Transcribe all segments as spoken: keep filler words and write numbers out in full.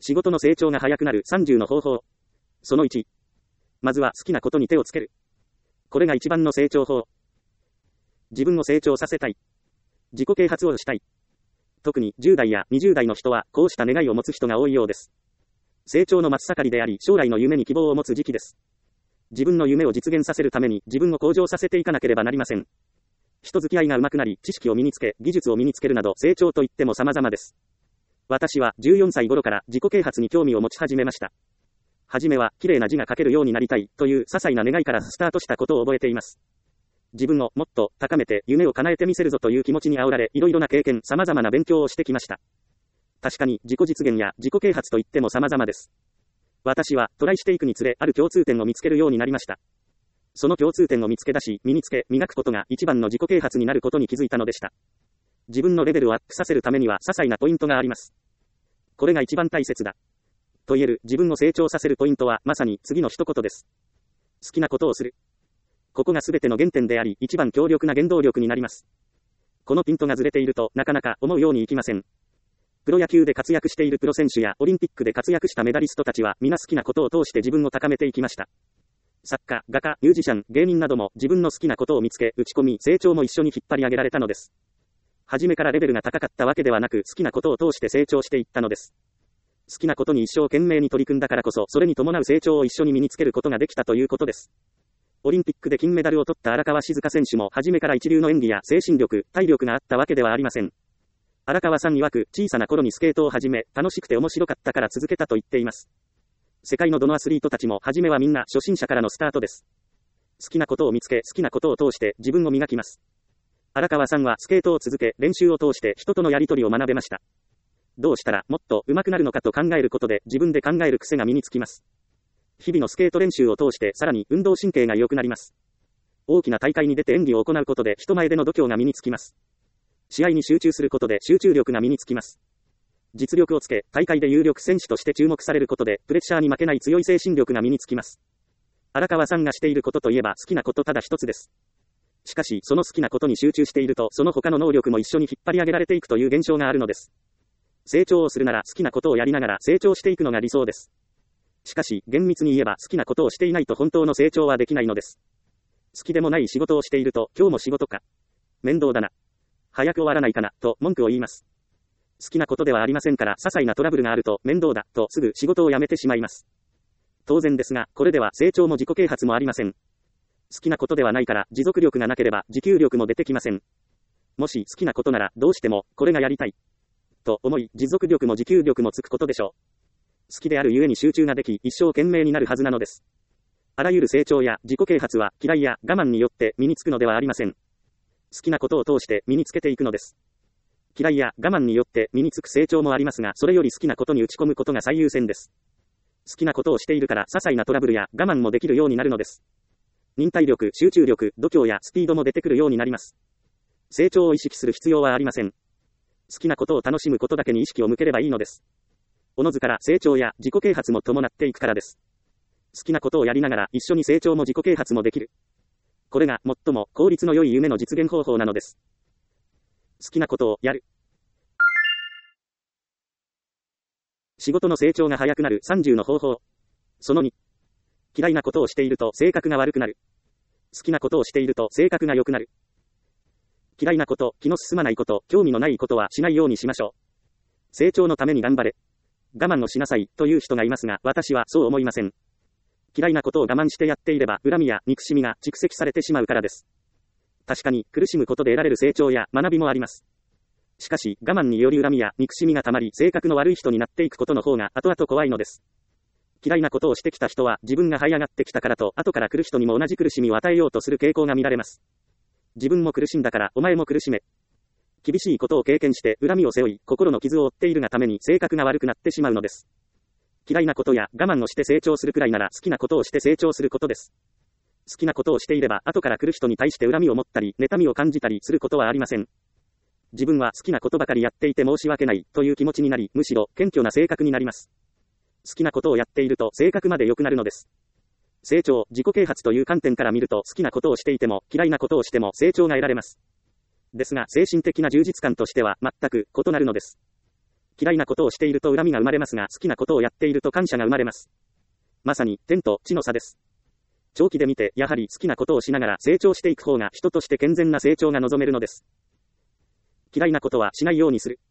仕事の成長が早くなるさんじゅうの方法。そのいち。まずは好きなことに手をつける。これが一番の成長法。自分を成長させたい。自己啓発をしたい。特にじゅう代やにじゅう代の人はこうした願いを持つ人が多いようです。成長の真っ盛りであり、将来の夢に希望を持つ時期です。自分の夢を実現させるために自分を向上させていかなければなりません。人付き合いが上手くなり、知識を身につけ、技術を身につけるなど成長といっても様々です。私はじゅうよんさい頃から自己啓発に興味を持ち始めました。はじめは綺麗な字が書けるようになりたいという些細な願いからスタートしたことを覚えています。自分をもっと高めて夢を叶えてみせるぞという気持ちに煽られ、いろいろな経験、様々な勉強をしてきました。確かに自己実現や自己啓発といっても様々です。私はトライしていくにつれある共通点を見つけるようになりました。その共通点を見つけ出し、身につけ、磨くことが一番の自己啓発になることに気づいたのでした。自分のレベルをアップさせるためには些細なポイントがあります。これが一番大切だ。と言える自分を成長させるポイントはまさに次の一言です。好きなことをする。ここが全ての原点であり、一番強力な原動力になります。このピントがずれているとなかなか思うようにいきません。プロ野球で活躍しているプロ選手やオリンピックで活躍したメダリストたちは皆好きなことを通して自分を高めていきました。作家、画家、ミュージシャン、芸人なども自分の好きなことを見つけ、打ち込み、成長も一緒に引っ張り上げられたのです。初めからレベルが高かったわけではなく、好きなことを通して成長していったのです。好きなことに一生懸命に取り組んだからこそ、それに伴う成長を一緒に身につけることができたということです。オリンピックで金メダルを取った荒川静香選手も初めから一流の演技や精神力、体力があったわけではありません。荒川さん曰く、小さな頃にスケートを始め、楽しくて面白かったから続けたと言っています。世界のどのアスリートたちも初めはみんな初心者からのスタートです。好きなことを見つけ、好きなことを通して自分を磨きます。荒川さんはスケートを続け、練習を通して人とのやり取りを学べました。どうしたらもっと上手くなるのかと考えることで自分で考える癖が身につきます。日々のスケート練習を通してさらに運動神経が良くなります。大きな大会に出て演技を行うことで人前での度胸が身につきます。試合に集中することで集中力が身につきます。実力をつけ、大会で有力選手として注目されることでプレッシャーに負けない強い精神力が身につきます。荒川さんがしていることといえば好きなことただ一つです。しかしその好きなことに集中しているとその他の能力も一緒に引っ張り上げられていくという現象があるのです。成長をするなら好きなことをやりながら成長していくのが理想です。しかし厳密に言えば好きなことをしていないと本当の成長はできないのです。好きでもない仕事をしていると今日も仕事か。面倒だな。早く終わらないかなと文句を言います。好きなことではありませんから些細なトラブルがあると面倒だとすぐ仕事を辞めてしまいます。当然ですがこれでは成長も自己啓発もありません。好きなことではないから持続力がなければ持久力も出てきません。もし好きなことならどうしてもこれがやりたいと思い持続力も持久力もつくことでしょう。好きであるゆえに集中ができ一生懸命になるはずなのです。あらゆる成長や自己啓発は嫌いや我慢によって身につくのではありません。好きなことを通して身につけていくのです。嫌いや我慢によって身につく成長もありますが、それより好きなことに打ち込むことが最優先です。好きなことをしているから些細なトラブルや我慢もできるようになるのです。忍耐力、集中力、度胸やスピードも出てくるようになります。成長を意識する必要はありません。好きなことを楽しむことだけに意識を向ければいいのです。おのずから成長や自己啓発も伴っていくからです。好きなことをやりながら一緒に成長も自己啓発もできる。これが最も効率の良い夢の実現方法なのです。好きなことをやる。仕事の成長が早くなるさんじゅうの方法。そのに。嫌いなことをしていると性格が悪くなる。好きなことをしていると性格が良くなる。嫌いなこと、気の進まないこと、興味のないことはしないようにしましょう。成長のために頑張れ。我慢をしなさいという人がいますが、私はそう思いません。嫌いなことを我慢してやっていれば、恨みや憎しみが蓄積されてしまうからです。確かに苦しむことで得られる成長や学びもあります。しかし、我慢により恨みや憎しみがたまり、性格の悪い人になっていくことの方が後々怖いのです。嫌いなことをしてきた人は、自分が這い上がってきたからと、後から来る人にも同じ苦しみを与えようとする傾向が見られます。自分も苦しんだから、お前も苦しめ。厳しいことを経験して、恨みを背負い、心の傷を負っているがために性格が悪くなってしまうのです。嫌いなことや我慢をして成長するくらいなら好きなことをして成長することです。好きなことをしていれば、後から来る人に対して恨みを持ったり、妬みを感じたりすることはありません。自分は好きなことばかりやっていて申し訳ないという気持ちになり、むしろ謙虚な性格になります。好きなことをやっていると性格まで良くなるのです。成長、自己啓発という観点から見ると好きなことをしていても嫌いなことをしても成長が得られます。ですが精神的な充実感としては全く異なるのです。 嫌いなことをしていると恨みが生まれますが、好きなことをやっていると感謝が生まれます。まさに、天と地の差です。長期で見て、やはり好きなことをしながら成長していく方が人として健全な成長が望めるのです。嫌いなことはしないようにする。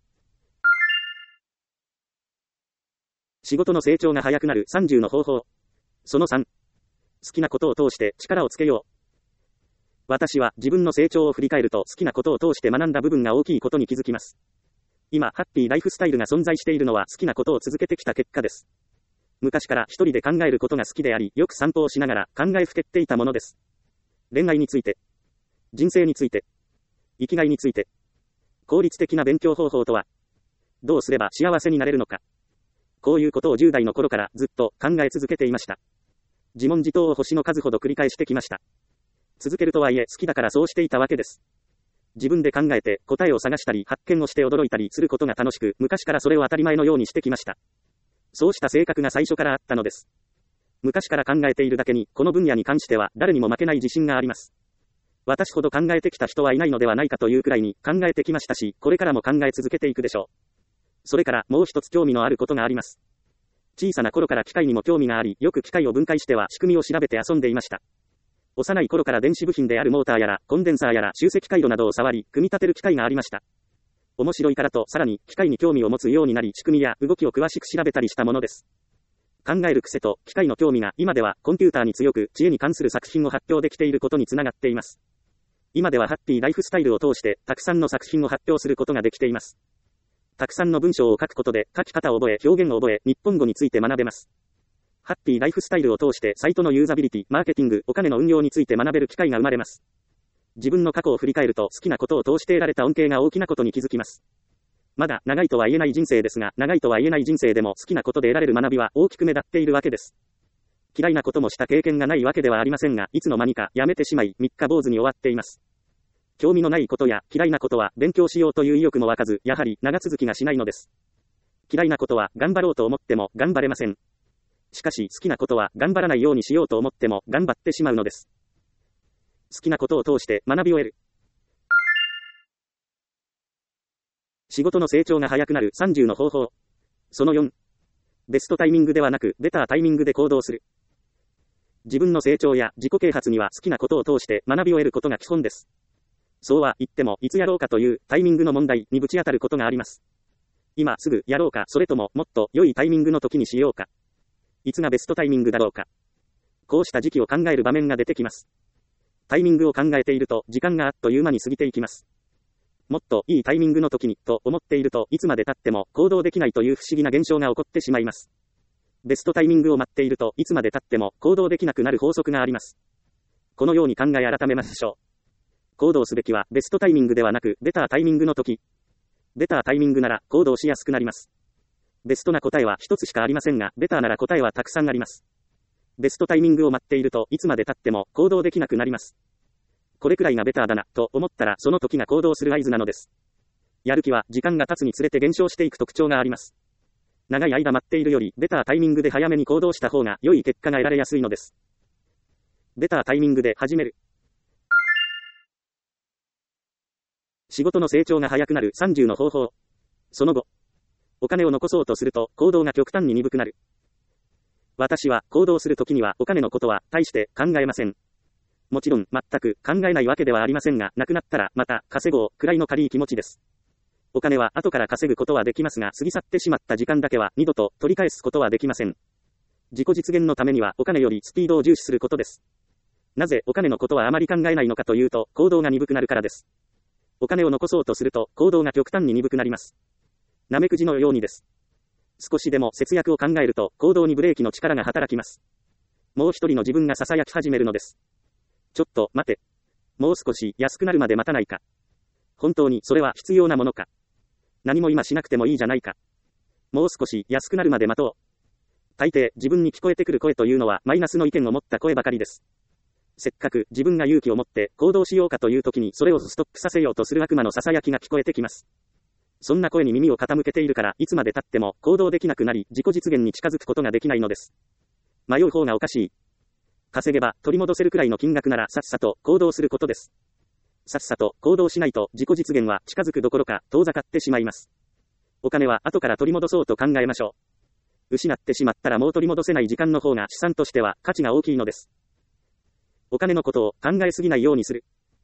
仕事の成長が早くなるさんじゅうの方法。そのさん。好きなことを通して力をつけよう。私は自分の成長を振り返ると好きなことを通して学んだ部分が大きいことに気づきます。今、ハッピーライフスタイルが存在しているのは好きなことを続けてきた結果です。昔から一人で考えることが好きであり、よく散歩をしながら考えふけっていたものです。恋愛について、人生について、生きがいについて、効率的な勉強方法とは、どうすれば幸せになれるのか。こういうことをじゅう代の頃からずっと考え続けていました。自問自答を星の数ほど繰り返してきました。続けるとはいえ好きだからそうしていたわけです。自分で考えて答えを探したり発見をして驚いたりすることが楽しく、昔からそれを当たり前のようにしてきました。そうした性格が最初からあったのです。昔から考えているだけに、この分野に関しては誰にも負けない自信があります。私ほど考えてきた人はいないのではないかというくらいに考えてきましたし、これからも考え続けていくでしょう。それからもう一つ興味のあることがあります。小さな頃から機械にも興味があり、よく機械を分解しては仕組みを調べて遊んでいました。幼い頃から電子部品であるモーターやらコンデンサーやら集積回路などを触り、組み立てる機会がありました。面白いからとさらに機械に興味を持つようになり、仕組みや動きを詳しく調べたりしたものです。考える癖と機械の興味が今ではコンピューターに強く知恵に関する作品を発表できていることにつながっています。今ではハッピーライフスタイルを通してたくさんの作品を発表することができています。たくさんの文章を書くことで書き方を覚え、表現を覚え、日本語について学べます。ハッピーライフスタイルを通してサイトのユーザビリティ、マーケティング、お金の運用について学べる機会が生まれます。自分の過去を振り返ると好きなことを通して得られた恩恵が大きなことに気づきます。まだ長いとは言えない人生ですが、長いとは言えない人生でも好きなことで得られる学びは大きく目立っているわけです。嫌いなこともした経験がないわけではありませんが、いつの間にかやめてしまい、三日坊主に終わっています。興味のないことや嫌いなことは勉強しようという意欲も湧かず、やはり長続きがしないのです。嫌いなことは頑張ろうと思っても頑張れません。しかし好きなことは頑張らないようにしようと思っても頑張ってしまうのです。好きなことを通して学びを得る。仕事の成長が早くなるさんじゅうの方法。そのよん。ベストタイミングではなく、ベタータイミングで行動する。自分の成長や自己啓発には好きなことを通して学びを得ることが基本です。そうは言っても、いつやろうかというタイミングの問題にぶち当たることがあります。今すぐやろうか、それとももっと良いタイミングの時にしようか。いつがベストタイミングだろうか。こうした時期を考える場面が出てきます。タイミングを考えていると、時間があっという間に過ぎていきます。もっといいタイミングの時に、と思っていると、いつまで経っても行動できないという不思議な現象が起こってしまいます。ベストタイミングを待っていると、いつまで経っても行動できなくなる法則があります。このように考え改めましょう。行動すべきはベストタイミングではなく、ベタータイミングの時。ベタータイミングなら行動しやすくなります。ベストな答えは一つしかありませんが、ベターなら答えはたくさんあります。ベストタイミングを待っていると、いつまで経っても行動できなくなります。これくらいがベターだな、と思ったらその時が行動する合図なのです。やる気は時間が経つにつれて減少していく特徴があります。長い間待っているより、ベタータイミングで早めに行動した方が良い結果が得られやすいのです。ベタータイミングで始める。仕事の成長が早くなるさんじゅうの方法。その後、お金を残そうとすると行動が極端に鈍くなる。私は行動するときにはお金のことは大して考えません。もちろん全く考えないわけではありませんが、なくなったらまた稼ごうくらいの軽い気持ちです。お金は後から稼ぐことはできますが、過ぎ去ってしまった時間だけは二度と取り返すことはできません。自己実現のためにはお金よりスピードを重視することです。なぜお金のことはあまり考えないのかというと、行動が鈍くなるからです。お金を残そうとすると行動が極端に鈍くなります。なめくじのようにです。少しでも節約を考えると行動にブレーキの力が働きます。もう一人の自分が囁き始めるのです。ちょっと待て。もう少し安くなるまで待たないか。本当にそれは必要なものか。何も今しなくてもいいじゃないか。もう少し安くなるまで待とう。大抵自分に聞こえてくる声というのはマイナスの意見を持った声ばかりです。せっかく自分が勇気を持って行動しようかという時にそれをストップさせようとする悪魔の囁きが聞こえてきます。そんな声に耳を傾けているから、いつまで経っても行動できなくなり、自己実現に近づくことができないのです。迷う方がおかしい。稼げば取り戻せるくらいの金額ならさっさと行動することです。さっさと行動しないと自己実現は近づくどころか遠ざかってしまいます。 お金は後から取り戻そうと考えましょう。失ってしまったらもう取り戻せない時間の方が資産としては価値が大きいのです。お金のことを考えすぎないようにする。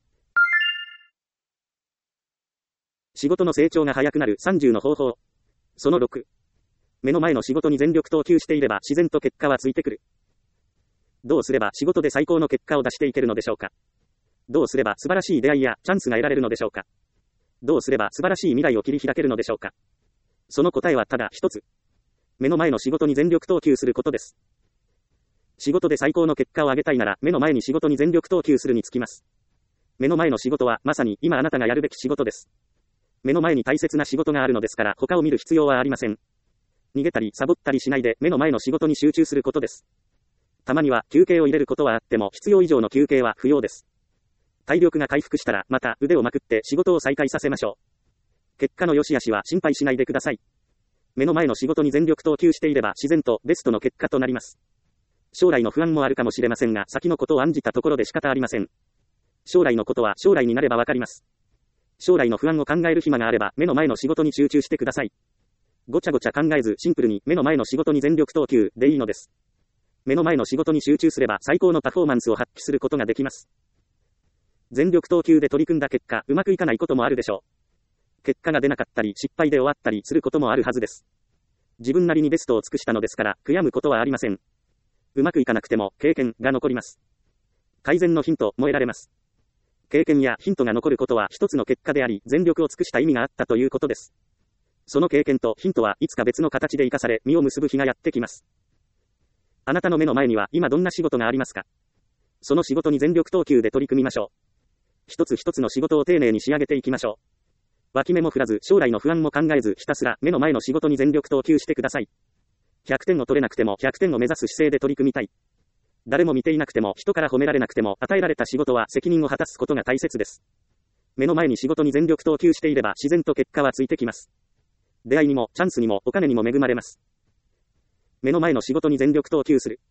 仕事の成長が早くなるさんじゅうの方法。そのろく。目の前の仕事に全力投球していれば自然と結果はついてくる。どうすれば仕事で最高の結果を出していけるのでしょうか。どうすれば素晴らしい出会いやチャンスが得られるのでしょうか。どうすれば素晴らしい未来を切り開けるのでしょうか。その答えはただ一つ。目の前の仕事に全力投球することです。仕事で最高の結果を上げたいなら目の前に仕事に全力投球するにつきます。目の前の仕事はまさに今あなたがやるべき仕事です。目の前に大切な仕事があるのですから他を見る必要はありません。逃げたりサボったりしないで目の前の仕事に集中することです。たまには休憩を入れることはあっても必要以上の休憩は不要です。体力が回復したらまた腕をまくって仕事を再開させましょう。結果の良し悪しは心配しないでください。目の前の仕事に全力投球していれば自然とベストの結果となります。将来の不安もあるかもしれませんが先のことを案じたところで仕方ありません。将来のことは将来になればわかります。将来の不安を考える暇があれば目の前の仕事に集中してください。ごちゃごちゃ考えずシンプルに目の前の仕事に全力投球でいいのです。目の前の仕事に集中すれば最高のパフォーマンスを発揮することができます。全力投球で取り組んだ結果、うまくいかないこともあるでしょう。結果が出なかったり失敗で終わったりすることもあるはずです。自分なりにベストを尽くしたのですから悔やむことはありません。うまくいかなくても経験が残ります。改善のヒントも得られます。経験やヒントが残ることは一つの結果であり、全力を尽くした意味があったということです。その経験とヒントはいつか別の形で生かされ、実を結ぶ日がやってきます。あなたの目の前には今どんな仕事がありますか？その仕事に全力投球で取り組みましょう。一つ一つの仕事を丁寧に仕上げていきましょう。脇目も振らず、将来の不安も考えず、ひたすら目の前の仕事に全力投球してください。ひゃくてんを取れなくてもひゃくてんを目指す姿勢で取り組みたい。誰も見ていなくても人から褒められなくても与えられた仕事は責任を果たすことが大切です。目の前に仕事に全力投球していれば自然と結果はついてきます。出会いにもチャンスにもお金にも恵まれます。目の前の仕事に全力投球する。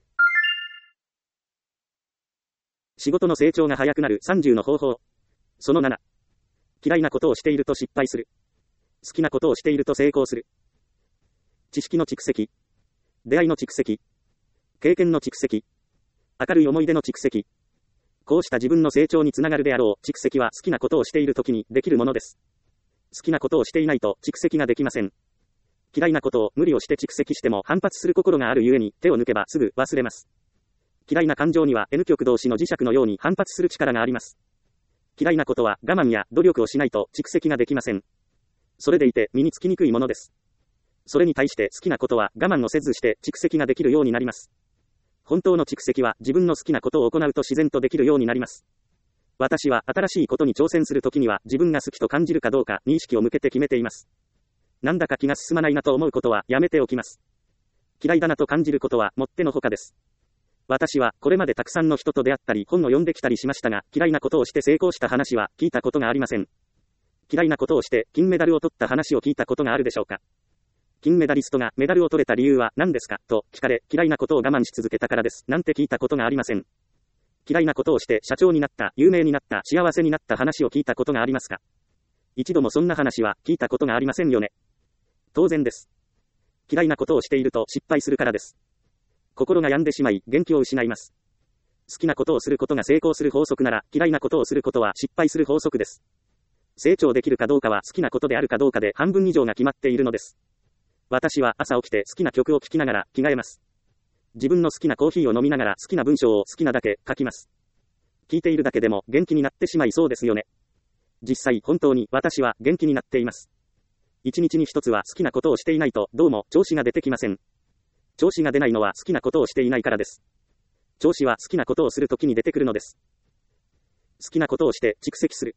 仕事の成長が早くなるさんじゅうの方法。そのなな。嫌いなことをしていると失敗する。好きなことをしていると成功する。知識の蓄積。出会いの蓄積。経験の蓄積。明るい思い出の蓄積。こうした自分の成長につながるであろう蓄積は好きなことをしているときにできるものです。好きなことをしていないと蓄積ができません。嫌いなことを無理をして蓄積しても反発する心があるゆえに手を抜けばすぐ忘れます。嫌いな感情には N 極同士の磁石のように反発する力があります。嫌いなことは我慢や努力をしないと蓄積ができません。それでいて身につきにくいものです。それに対して好きなことは我慢をせずして蓄積ができるようになります。本当の蓄積は自分の好きなことを行うと自然とできるようになります。私は新しいことに挑戦するときには自分が好きと感じるかどうかに意識を向けて決めています。なんだか気が進まないなと思うことはやめておきます。嫌いだなと感じることはもってのほかです。私はこれまでたくさんの人と出会ったり本を読んできたりしましたが、嫌いなことをして成功した話は聞いたことがありません。嫌いなことをして金メダルを取った話を聞いたことがあるでしょうか。金メダリストがメダルを取れた理由は何ですかと聞かれ、嫌いなことを我慢し続けたからですなんて聞いたことがありません。嫌いなことをして社長になった、有名になった、幸せになった話を聞いたことがありますか。一度もそんな話は聞いたことがありませんよね。当然です。嫌いなことをしていると失敗するからです。心が病んでしまい元気を失います。好きなことをすることが成功する法則なら、嫌いなことをすることは失敗する法則です。成長できるかどうかは好きなことであるかどうかで半分以上が決まっているのです。私は朝起きて好きな曲を聴きながら着替えます。自分の好きなコーヒーを飲みながら好きな文章を好きなだけ書きます。聞いているだけでも元気になってしまいそうですよね。実際本当に私は元気になっています。一日に一つは好きなことをしていないとどうも調子が出てきません。調子が出ないのは好きなことをしていないからです。調子は好きなことをするときに出てくるのです。好きなことをして蓄積する。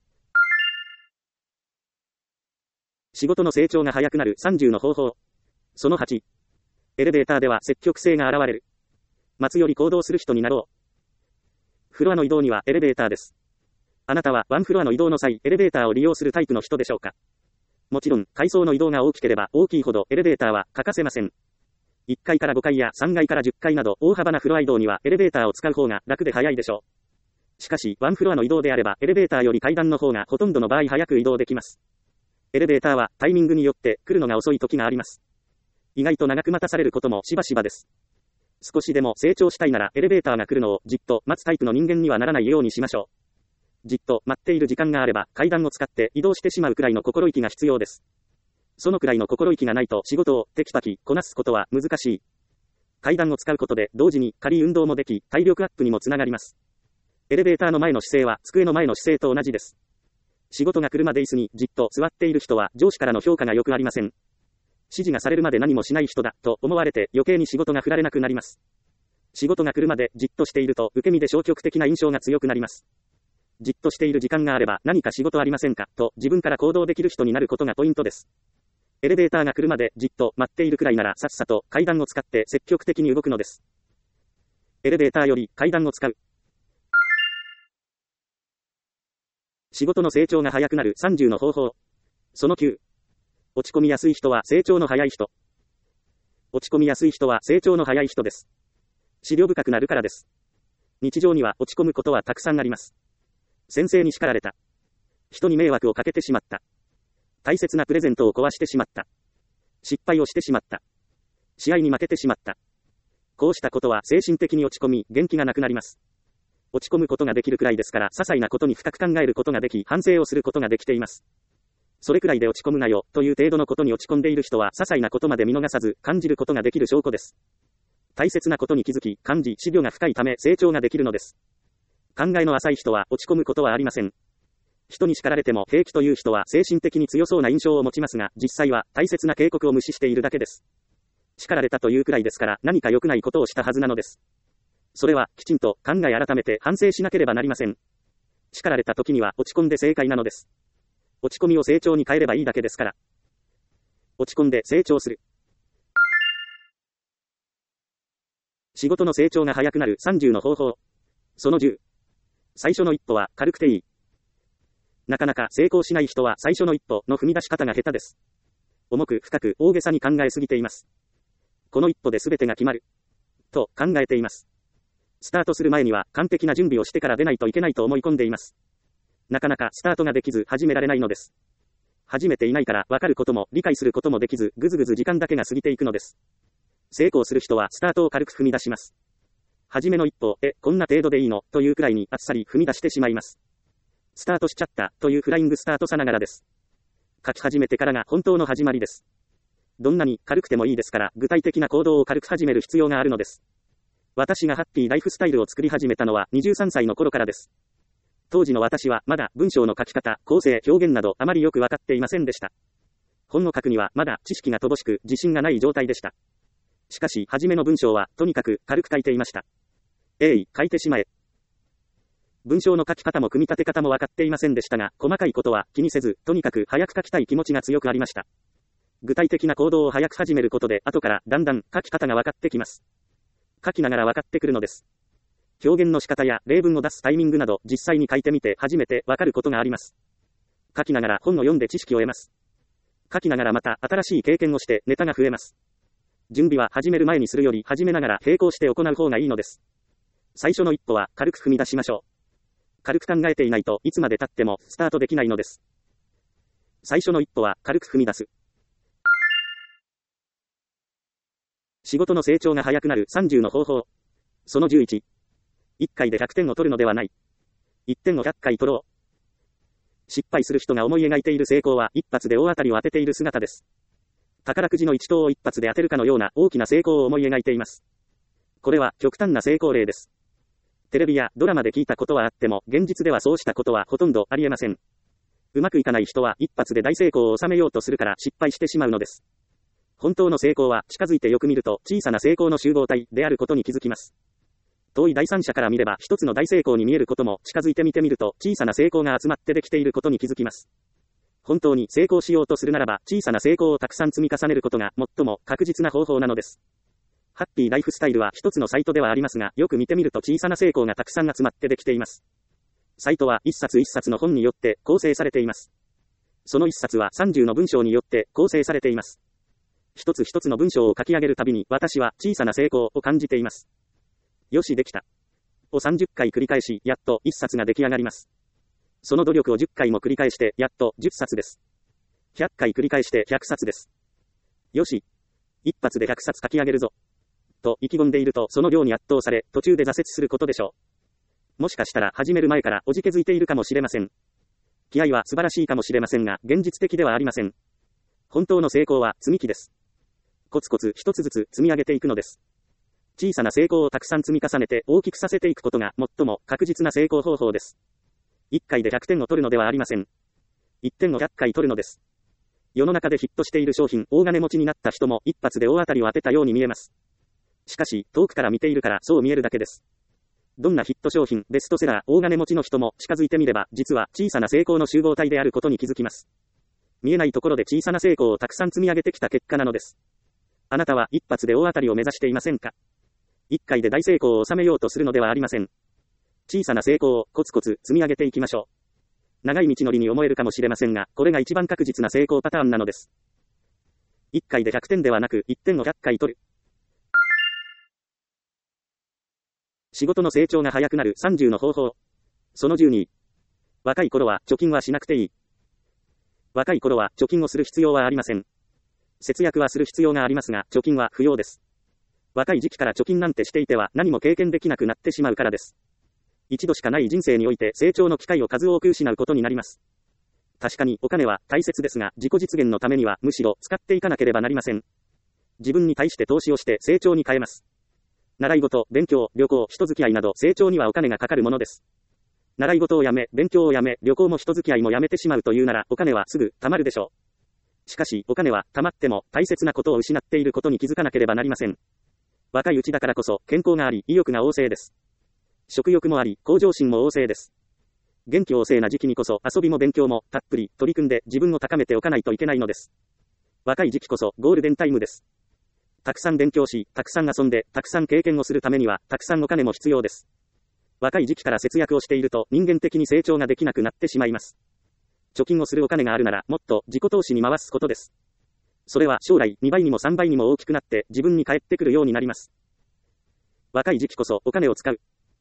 仕事の成長が早くなるさんじゅうの方法。そのはち。エレベーターでは積極性が現れる。待つより行動する人になろう。フロアの移動にはエレベーターです。あなたはワンフロアの移動の際、エレベーターを利用するタイプの人でしょうか。もちろん、階層の移動が大きければ大きいほどエレベーターは欠かせません。いっかいからごかいやさんがいからじゅっかいなど大幅なフロア移動にはエレベーターを使う方が楽で早いでしょう。しかし、ワンフロアの移動であればエレベーターより階段の方がほとんどの場合早く移動できます。 エレベーターはタイミングによって来るのが遅い時があります。意外と長く待たされることもしばしばです。少しでも成長したいならエレベーターが来るのをじっと待つタイプの人間にはならないようにしましょう。じっと待っている時間があれば階段を使って移動してしまうくらいの心意気が必要です。そのくらいの心意気がないと仕事をテキパキこなすことは難しい。階段を使うことで同時に軽い運動もでき体力アップにもつながります。エレベーターの前の姿勢は机の前の姿勢と同じです。仕事が来るまで椅子にじっと座っている人は上司からの評価が良くありません。指示がされるまで何もしない人だと思われて余計に仕事が振られなくなります。仕事が来るまでじっとしていると受け身で消極的な印象が強くなります。じっとしている時間があれば何か仕事ありませんかと自分から行動できる人になることがポイントです。エレベーターが来るまでじっと待っているくらいならさっさと階段を使って積極的に動くのです。エレベーターより階段を使う。仕事の成長が早くなるさんじゅうの方法。そのきゅう。落ち込みやすい人は成長の早い人。落ち込みやすい人は成長の早い人です。思慮深くなるからです。日常には落ち込むことはたくさんあります。先生に叱られた。人に迷惑をかけてしまった。大切なプレゼントを壊してしまった。失敗をしてしまった。試合に負けてしまった。こうしたことは精神的に落ち込み、元気がなくなります。落ち込むことができるくらいですから、些細なことに深く考えることができ、反省をすることができています。それくらいで落ち込むなよ、という程度のことに落ち込んでいる人は、些細なことまで見逃さず、感じることができる証拠です。大切なことに気づき、感じ、思慮が深いため成長ができるのです。考えの浅い人は落ち込むことはありません。人に叱られても平気という人は精神的に強そうな印象を持ちますが、実際は大切な警告を無視しているだけです。叱られたというくらいですから、何か良くないことをしたはずなのです。それはきちんと考え改めて反省しなければなりません。叱られた時には落ち込んで正解なのです。落ち込みを成長に変えればいいだけですから。落ち込んで成長する。仕事の成長が早くなるさんじゅうの方法。そのじゅう。最初の一歩は軽くていい。なかなか成功しない人は最初の一歩の踏み出し方が下手です。重く深く大げさに考えすぎています。この一歩で全てが決まる。と考えています。スタートする前には完璧な準備をしてから出ないといけないと思い込んでいます。なかなかスタートができず始められないのです。始めていないから分かることも理解することもできず、ぐずぐず時間だけが過ぎていくのです。成功する人はスタートを軽く踏み出します。初めの一歩、え、こんな程度でいいのというくらいにあっさり踏み出してしまいます。スタートしちゃったというフライングスタートさながらです。書き始めてからが本当の始まりです。どんなに軽くてもいいですから、具体的な行動を軽く始める必要があるのです。私がハッピーライフスタイルを作り始めたのはにじゅうさんさいの頃からです。当時の私はまだ文章の書き方、構成、表現などあまりよくわかっていませんでした。本を書くにはまだ知識が乏しく自信がない状態でした。しかし、初めの文章はとにかく軽く書いていました。えい、書いてしまえ。文章の書き方も組み立て方も分かっていませんでしたが、細かいことは気にせず、とにかく早く書きたい気持ちが強くありました。具体的な行動を早く始めることで、後からだんだん書き方が分かってきます。書きながら分かってくるのです。表現の仕方や例文を出すタイミングなど、実際に書いてみて初めて分かることがあります。書きながら本を読んで知識を得ます。書きながらまた新しい経験をしてネタが増えます。準備は始める前にするより始めながら並行して行う方がいいのです。最初の一歩は軽く踏み出しましょう。軽く考えていないといつまで経ってもスタートできないのです。最初の一歩は軽く踏み出す。仕事の成長が早くなるさんじゅうの方法。そのじゅういち。いっかいでひゃくてんを取るのではない。いってんをひゃっかい取ろう。失敗する人が思い描いている成功は一発で大当たりを当てている姿です。宝くじの一等を一発で当てるかのような大きな成功を思い描いています。これは極端な成功例です。テレビやドラマで聞いたことはあっても、現実ではそうしたことはほとんどありえません。うまくいかない人は一発で大成功を収めようとするから失敗してしまうのです。本当の成功は近づいてよく見ると小さな成功の集合体であることに気づきます。遠い第三者から見れば一つの大成功に見えることも近づいてみてみると小さな成功が集まってできていることに気づきます。本当に成功しようとするならば小さな成功をたくさん積み重ねることが最も確実な方法なのです。ハッピーライフスタイルは一つのサイトではありますが、よく見てみると小さな成功がたくさん集まってできています。サイトは一冊一冊の本によって構成されています。その一冊はさんじゅうの文章によって構成されています。一つ一つの文章を書き上げるたびに私は小さな成功を感じています。よしできた。をさんじゅっかい繰り返し、やっと一冊が出来上がります。その努力をじゅっかいも繰り返して、やっとじゅっさつです。 ひゃっかい繰り返してひゃくさつです。よし。一発でひゃくさつ書き上げるぞ。と意気込んでいるとその量に圧倒され途中で挫折することでしょう。もしかしたら始める前からおじけづいているかもしれません。気合は素晴らしいかもしれませんが現実的ではありません。本当の成功は積み木です。コツコツ一つずつ積み上げていくのです。小さな成功をたくさん積み重ねて大きくさせていくことが最も確実な成功方法です。いっかいでひゃくてんを取るのではありません。いってんをひゃっかい取るのです。世の中でヒットしている商品、大金持ちになった人も一発で大当たりを当てたように見えます。しかし、遠くから見ているからそう見えるだけです。どんなヒット商品、ベストセラー、大金持ちの人も近づいてみれば、実は小さな成功の集合体であることに気づきます。見えないところで小さな成功をたくさん積み上げてきた結果なのです。あなたは一発で大当たりを目指していませんか？一回で大成功を収めようとするのではありません。小さな成功をコツコツ積み上げていきましょう。長い道のりに思えるかもしれませんが、これが一番確実な成功パターンなのです。いっかいでひゃくてんではなく、いってんをひゃっかい取る。仕事の成長が早くなるさんじゅうの方法。そのじゅうに。若い頃は貯金はしなくていい。若い頃は貯金をする必要はありません。節約はする必要がありますが、貯金は不要です。若い時期から貯金なんてしていては何も経験できなくなってしまうからです。一度しかない人生において成長の機会を数多く失うことになります。確かにお金は大切ですが、自己実現のためにはむしろ使っていかなければなりません。自分に対して投資をして成長に変えます。習い事、勉強、旅行、人付き合いなど成長にはお金がかかるものです。習い事をやめ、勉強をやめ、旅行も人付き合いもやめてしまうというならお金はすぐ貯まるでしょう。しかしお金は貯まっても大切なことを失っていることに気づかなければなりません。若いうちだからこそ健康があり、意欲が旺盛です。食欲もあり、向上心も旺盛です。元気旺盛な時期にこそ遊びも勉強もたっぷり取り組んで自分を高めておかないといけないのです。若い時期こそゴールデンタイムです。たくさん勉強し、たくさん遊んで、たくさん経験をするためには、たくさんお金も必要です。若い時期から節約をしていると、人間的に成長ができなくなってしまいます。貯金をするお金があるなら、もっと自己投資に回すことです。それは将来にばいにもさんばいにも大きくなって、自分に返ってくるようになります。若い時期こそお金を使う。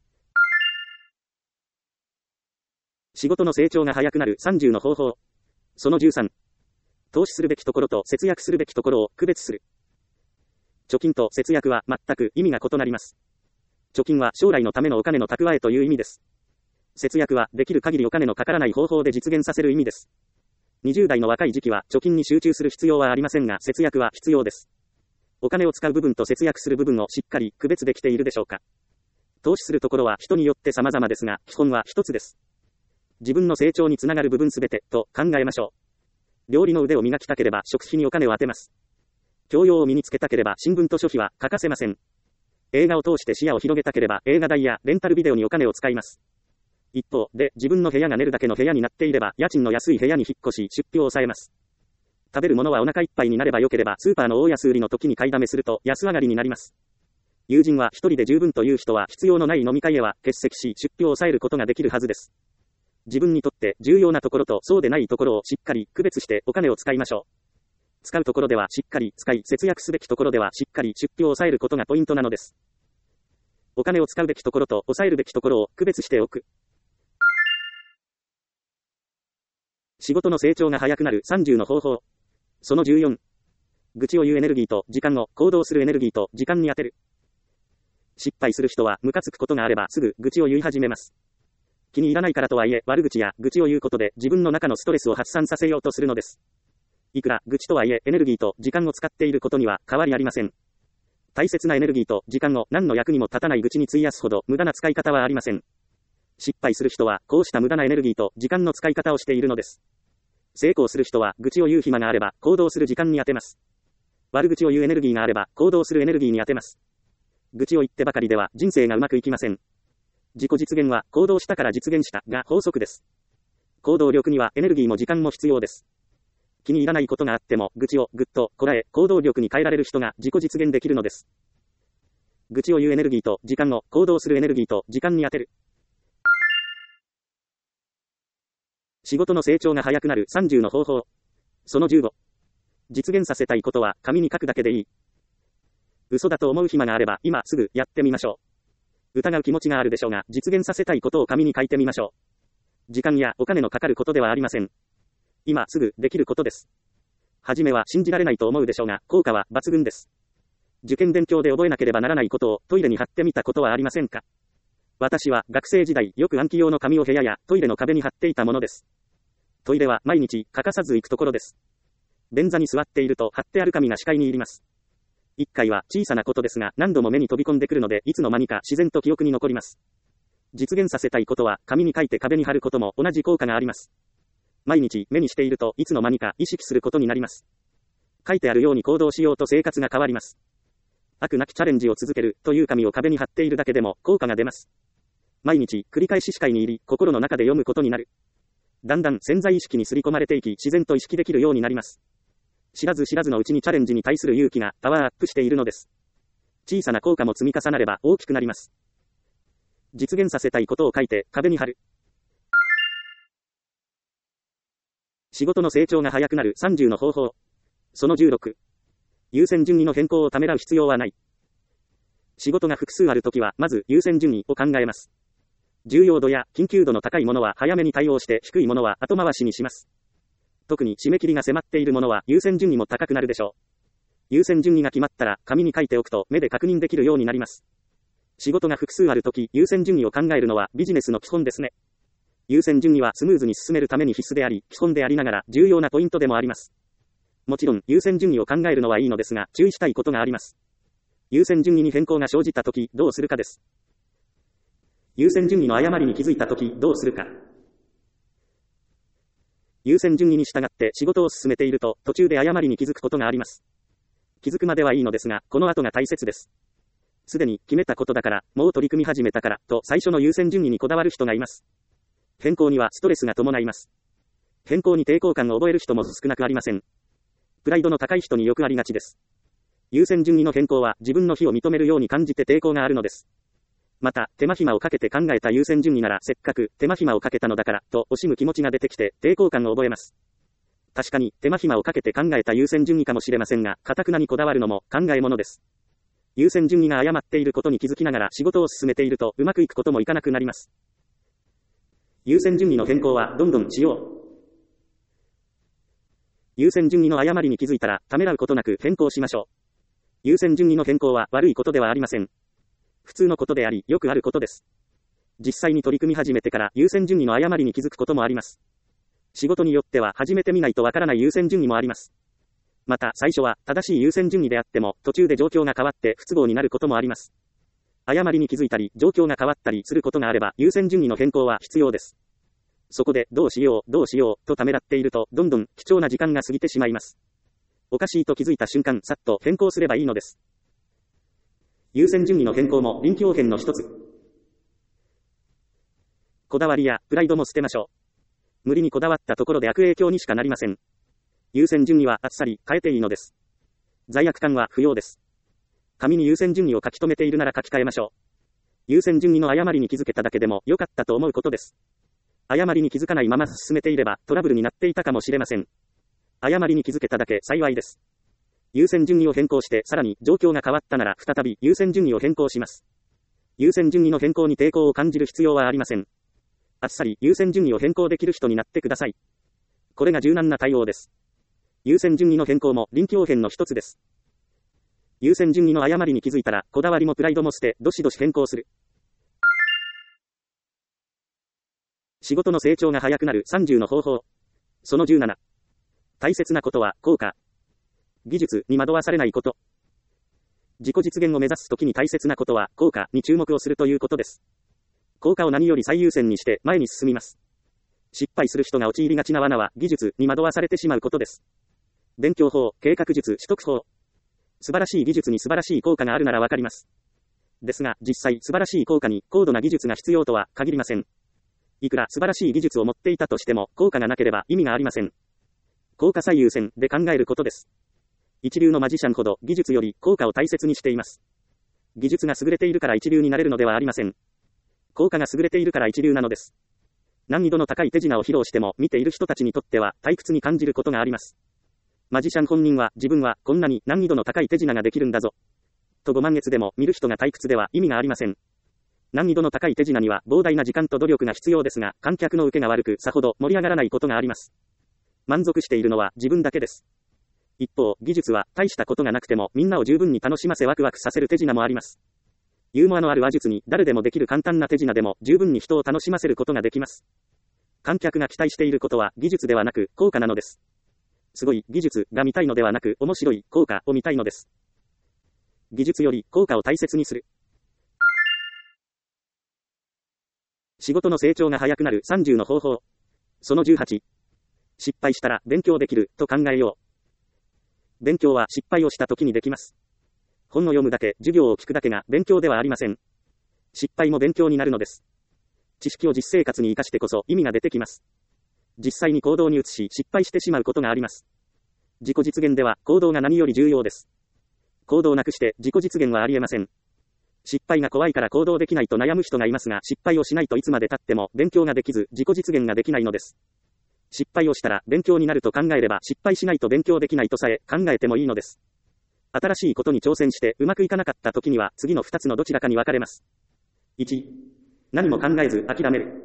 仕事の成長が早くなるさんじゅうの方法。そのじゅうさん。投資するべきところと節約するべきところを区別する。貯金と節約は全く意味が異なります。貯金は将来のためのお金の蓄えという意味です。節約はできる限りお金のかからない方法で実現させる意味です。にじゅう代の若い時期は貯金に集中する必要はありませんが節約は必要です。お金を使う部分と節約する部分をしっかり区別できているでしょうか。投資するところは人によって様々ですが、基本は一つです。自分の成長につながる部分すべてと考えましょう。料理の腕を磨きたければ食費にお金を当てます。教養を身につけたければ新聞と書費は欠かせません。映画を通して視野を広げたければ映画代やレンタルビデオにお金を使います。一方で自分の部屋が寝るだけの部屋になっていれば家賃の安い部屋に引っ越し出費を抑えます。食べるものはお腹いっぱいになればよければスーパーの大安売りの時に買いだめすると安上がりになります。友人は一人で十分という人は必要のない飲み会へは欠席し出費を抑えることができるはずです。自分にとって重要なところとそうでないところをしっかり区別してお金を使いましょう。使うところではしっかり使い、節約すべきところではしっかり出費を抑えることがポイントなのです。お金を使うべきところと抑えるべきところを区別しておく。仕事の成長が早くなるさんじゅうの方法。そのじゅうよん。愚痴を言うエネルギーと時間を行動するエネルギーと時間に当てる。失敗する人はムカつくことがあればすぐ愚痴を言い始めます。気に入らないからとはいえ悪口や愚痴を言うことで自分の中のストレスを発散させようとするのです。いくら愚痴とはいえエネルギーと時間を使っていることには変わりありません。大切なエネルギーと時間を何の役にも立たない愚痴に費やすほど無駄な使い方はありません。失敗する人はこうした無駄なエネルギーと時間の使い方をしているのです。成功する人は愚痴を言う暇があれば行動する時間に当てます。悪口を言うエネルギーがあれば行動するエネルギーに当てます。愚痴を言ってばかりでは人生がうまくいきません。自己実現は行動したから実現したが法則です。行動力にはエネルギーも時間も必要です。気に入らないことがあっても愚痴をぐっとこらえ行動力に変えられる人が自己実現できるのです。愚痴を言うエネルギーと時間を行動するエネルギーと時間に当てる。仕事の成長が早くなるさんじゅうの方法。そのじゅうご。実現させたいことは紙に書くだけでいい。嘘だと思う暇があれば今すぐやってみましょう。疑う気持ちがあるでしょうが実現させたいことを紙に書いてみましょう。時間やお金のかかることではありません。 今すぐできることです。はじめは信じられないと思うでしょうが、効果は抜群です。受験勉強で覚えなければならないことをトイレに貼ってみたことはありませんか？私は学生時代よく暗記用の紙を部屋やトイレの壁に貼っていたものです。トイレは毎日欠かさず行くところです。便座に座っていると貼ってある紙が視界に入ります。一回は小さなことですが何度も目に飛び込んでくるのでいつの間にか自然と記憶に残ります。実現させたいことは紙に書いて壁に貼ることも同じ効果があります。毎日目にしているといつの間にか意識することになります。書いてあるように行動しようと生活が変わります。飽くなきチャレンジを続けるという紙を壁に貼っているだけでも効果が出ます。毎日繰り返し視界に入り心の中で読むことになる。だんだん潜在意識に刷り込まれていき自然と意識できるようになります。知らず知らずのうちにチャレンジに対する勇気がパワーアップしているのです。小さな効果も積み重なれば大きくなります。実現させたいことを書いて壁に貼る。仕事の成長が早くなるさんじゅうの方法。そのじゅうろく。優先順位の変更をためらう必要はない。仕事が複数あるときは、まず優先順位を考えます。重要度や緊急度の高いものは早めに対応して低いものは後回しにします。特に締め切りが迫っているものは優先順位も高くなるでしょう。優先順位が決まったら紙に書いておくと目で確認できるようになります。仕事が複数あるとき、優先順位を考えるのはビジネスの基本ですね。優先順位はスムーズに進めるために必須であり、基本でありながら重要なポイントでもあります。もちろん優先順位を考えるのはいいのですが、注意したいことがあります。優先順位に変更が生じたとき、どうするかです。優先順位の誤りに気づいたとき、どうするか。優先順位に従って仕事を進めていると、途中で誤りに気づくことがあります。気づくまではいいのですが、この後が大切です。すでに決めたことだから、もう取り組み始めたから、と最初の優先順位にこだわる人がいます。変更にはストレスが伴います。変更に抵抗感を覚える人も少なくありません。プライドの高い人によくありがちです。優先順位の変更は自分の非を認めるように感じて抵抗があるのです。また、手間暇をかけて考えた優先順位ならせっかく手間暇をかけたのだから、と惜しむ気持ちが出てきて抵抗感を覚えます。確かに手間暇をかけて考えた優先順位かもしれませんが、堅くなにこだわるのも考えものです。優先順位が誤っていることに気づきながら仕事を進めているとうまくいくこともいかなくなります。優先順位の変更はどんどんしよう。優先順位の誤りに気づいたらためらうことなく変更しましょう。優先順位の変更は悪いことではありません。普通のことであり、よくあることです。実際に取り組み始めてから優先順位の誤りに気づくこともあります。仕事によっては始めてみないとわからない優先順位もあります。また最初は正しい優先順位であっても途中で状況が変わって不都合になることもあります。誤りに気づいたり状況が変わったりすることがあれば優先順位の変更は必要です。そこでどうしようどうしようとためらっているとどんどん貴重な時間が過ぎてしまいます。おかしいと気づいた瞬間さっと変更すればいいのです。優先順位の変更も臨機応変の一つ。こだわりやプライドも捨てましょう。無理にこだわったところで悪影響にしかなりません。優先順位はあっさり変えていいのです。罪悪感は不要です。紙に優先順位を書き留めているなら書き換えましょう。優先順位の誤りに気づけただけでも良かったと思うことです。誤りに気づかないまま進めていればトラブルになっていたかもしれません。誤りに気づけただけ幸いです。優先順位を変更してさらに状況が変わったなら再び優先順位を変更します。優先順位の変更に抵抗を感じる必要はありません。あっさり優先順位を変更できる人になってください。これが柔軟な対応です。優先順位の変更も臨機応変の一つです。優先順位の誤りに気づいたらこだわりもプライドも捨てどしどし変更する。仕事の成長が早くなるさんじゅうの方法。そのじゅうなな。大切なことは効果。技術に惑わされないこと。自己実現を目指すときに大切なことは効果に注目をするということです。効果を何より最優先にして前に進みます。失敗する人が陥りがちな罠は技術に惑わされてしまうことです。勉強法、計画術、取得法。素晴らしい技術に素晴らしい効果があるならわかります。ですが実際素晴らしい効果に高度な技術が必要とは限りません。いくら素晴らしい技術を持っていたとしても効果がなければ意味がありません。効果最優先で考えることです。一流のマジシャンほど技術より効果を大切にしています。技術が優れているから一流になれるのではありません。効果が優れているから一流なのです。難易度の高い手品を披露しても見ている人たちにとっては退屈に感じることがあります。マジシャン本人は自分はこんなに難易度の高い手品ができるんだぞとご満悦でも見る人が退屈では意味がありません。難易度の高い手品には膨大な時間と努力が必要ですが観客の受けが悪くさほど盛り上がらないことがあります。 満足しているのは自分だけです。一方、技術は大したことがなくてもみんなを十分に楽しませワクワクさせる手品もあります。ユーモアのある話術に誰でもできる簡単な手品でも十分に人を楽しませることができます。観客が期待していることは技術ではなく効果なのです。すごい技術が見たいのではなく面白い効果を見たいのです。技術より効果を大切にする。仕事の成長が早くなるさんじゅうの方法。そのじゅうはち。失敗したら勉強できると考えよう。勉強は失敗をした時にできます。本を読むだけ、授業を聞くだけが勉強ではありません。失敗も勉強になるのです。知識を実生活に生かしてこそ意味が出てきます。実際に行動に移し失敗してしまうことがあります。自己実現では行動が何より重要です。行動なくして自己実現はありえません。失敗が怖いから行動できないと悩む人がいますが、失敗をしないといつまで経っても勉強ができず自己実現ができないのです。失敗をしたら勉強になると考えれば失敗しないと勉強できないとさえ考えてもいいのです。新しいことに挑戦してうまくいかなかった時には次のふたつのどちらかに分かれます。いち、何も考えず諦める。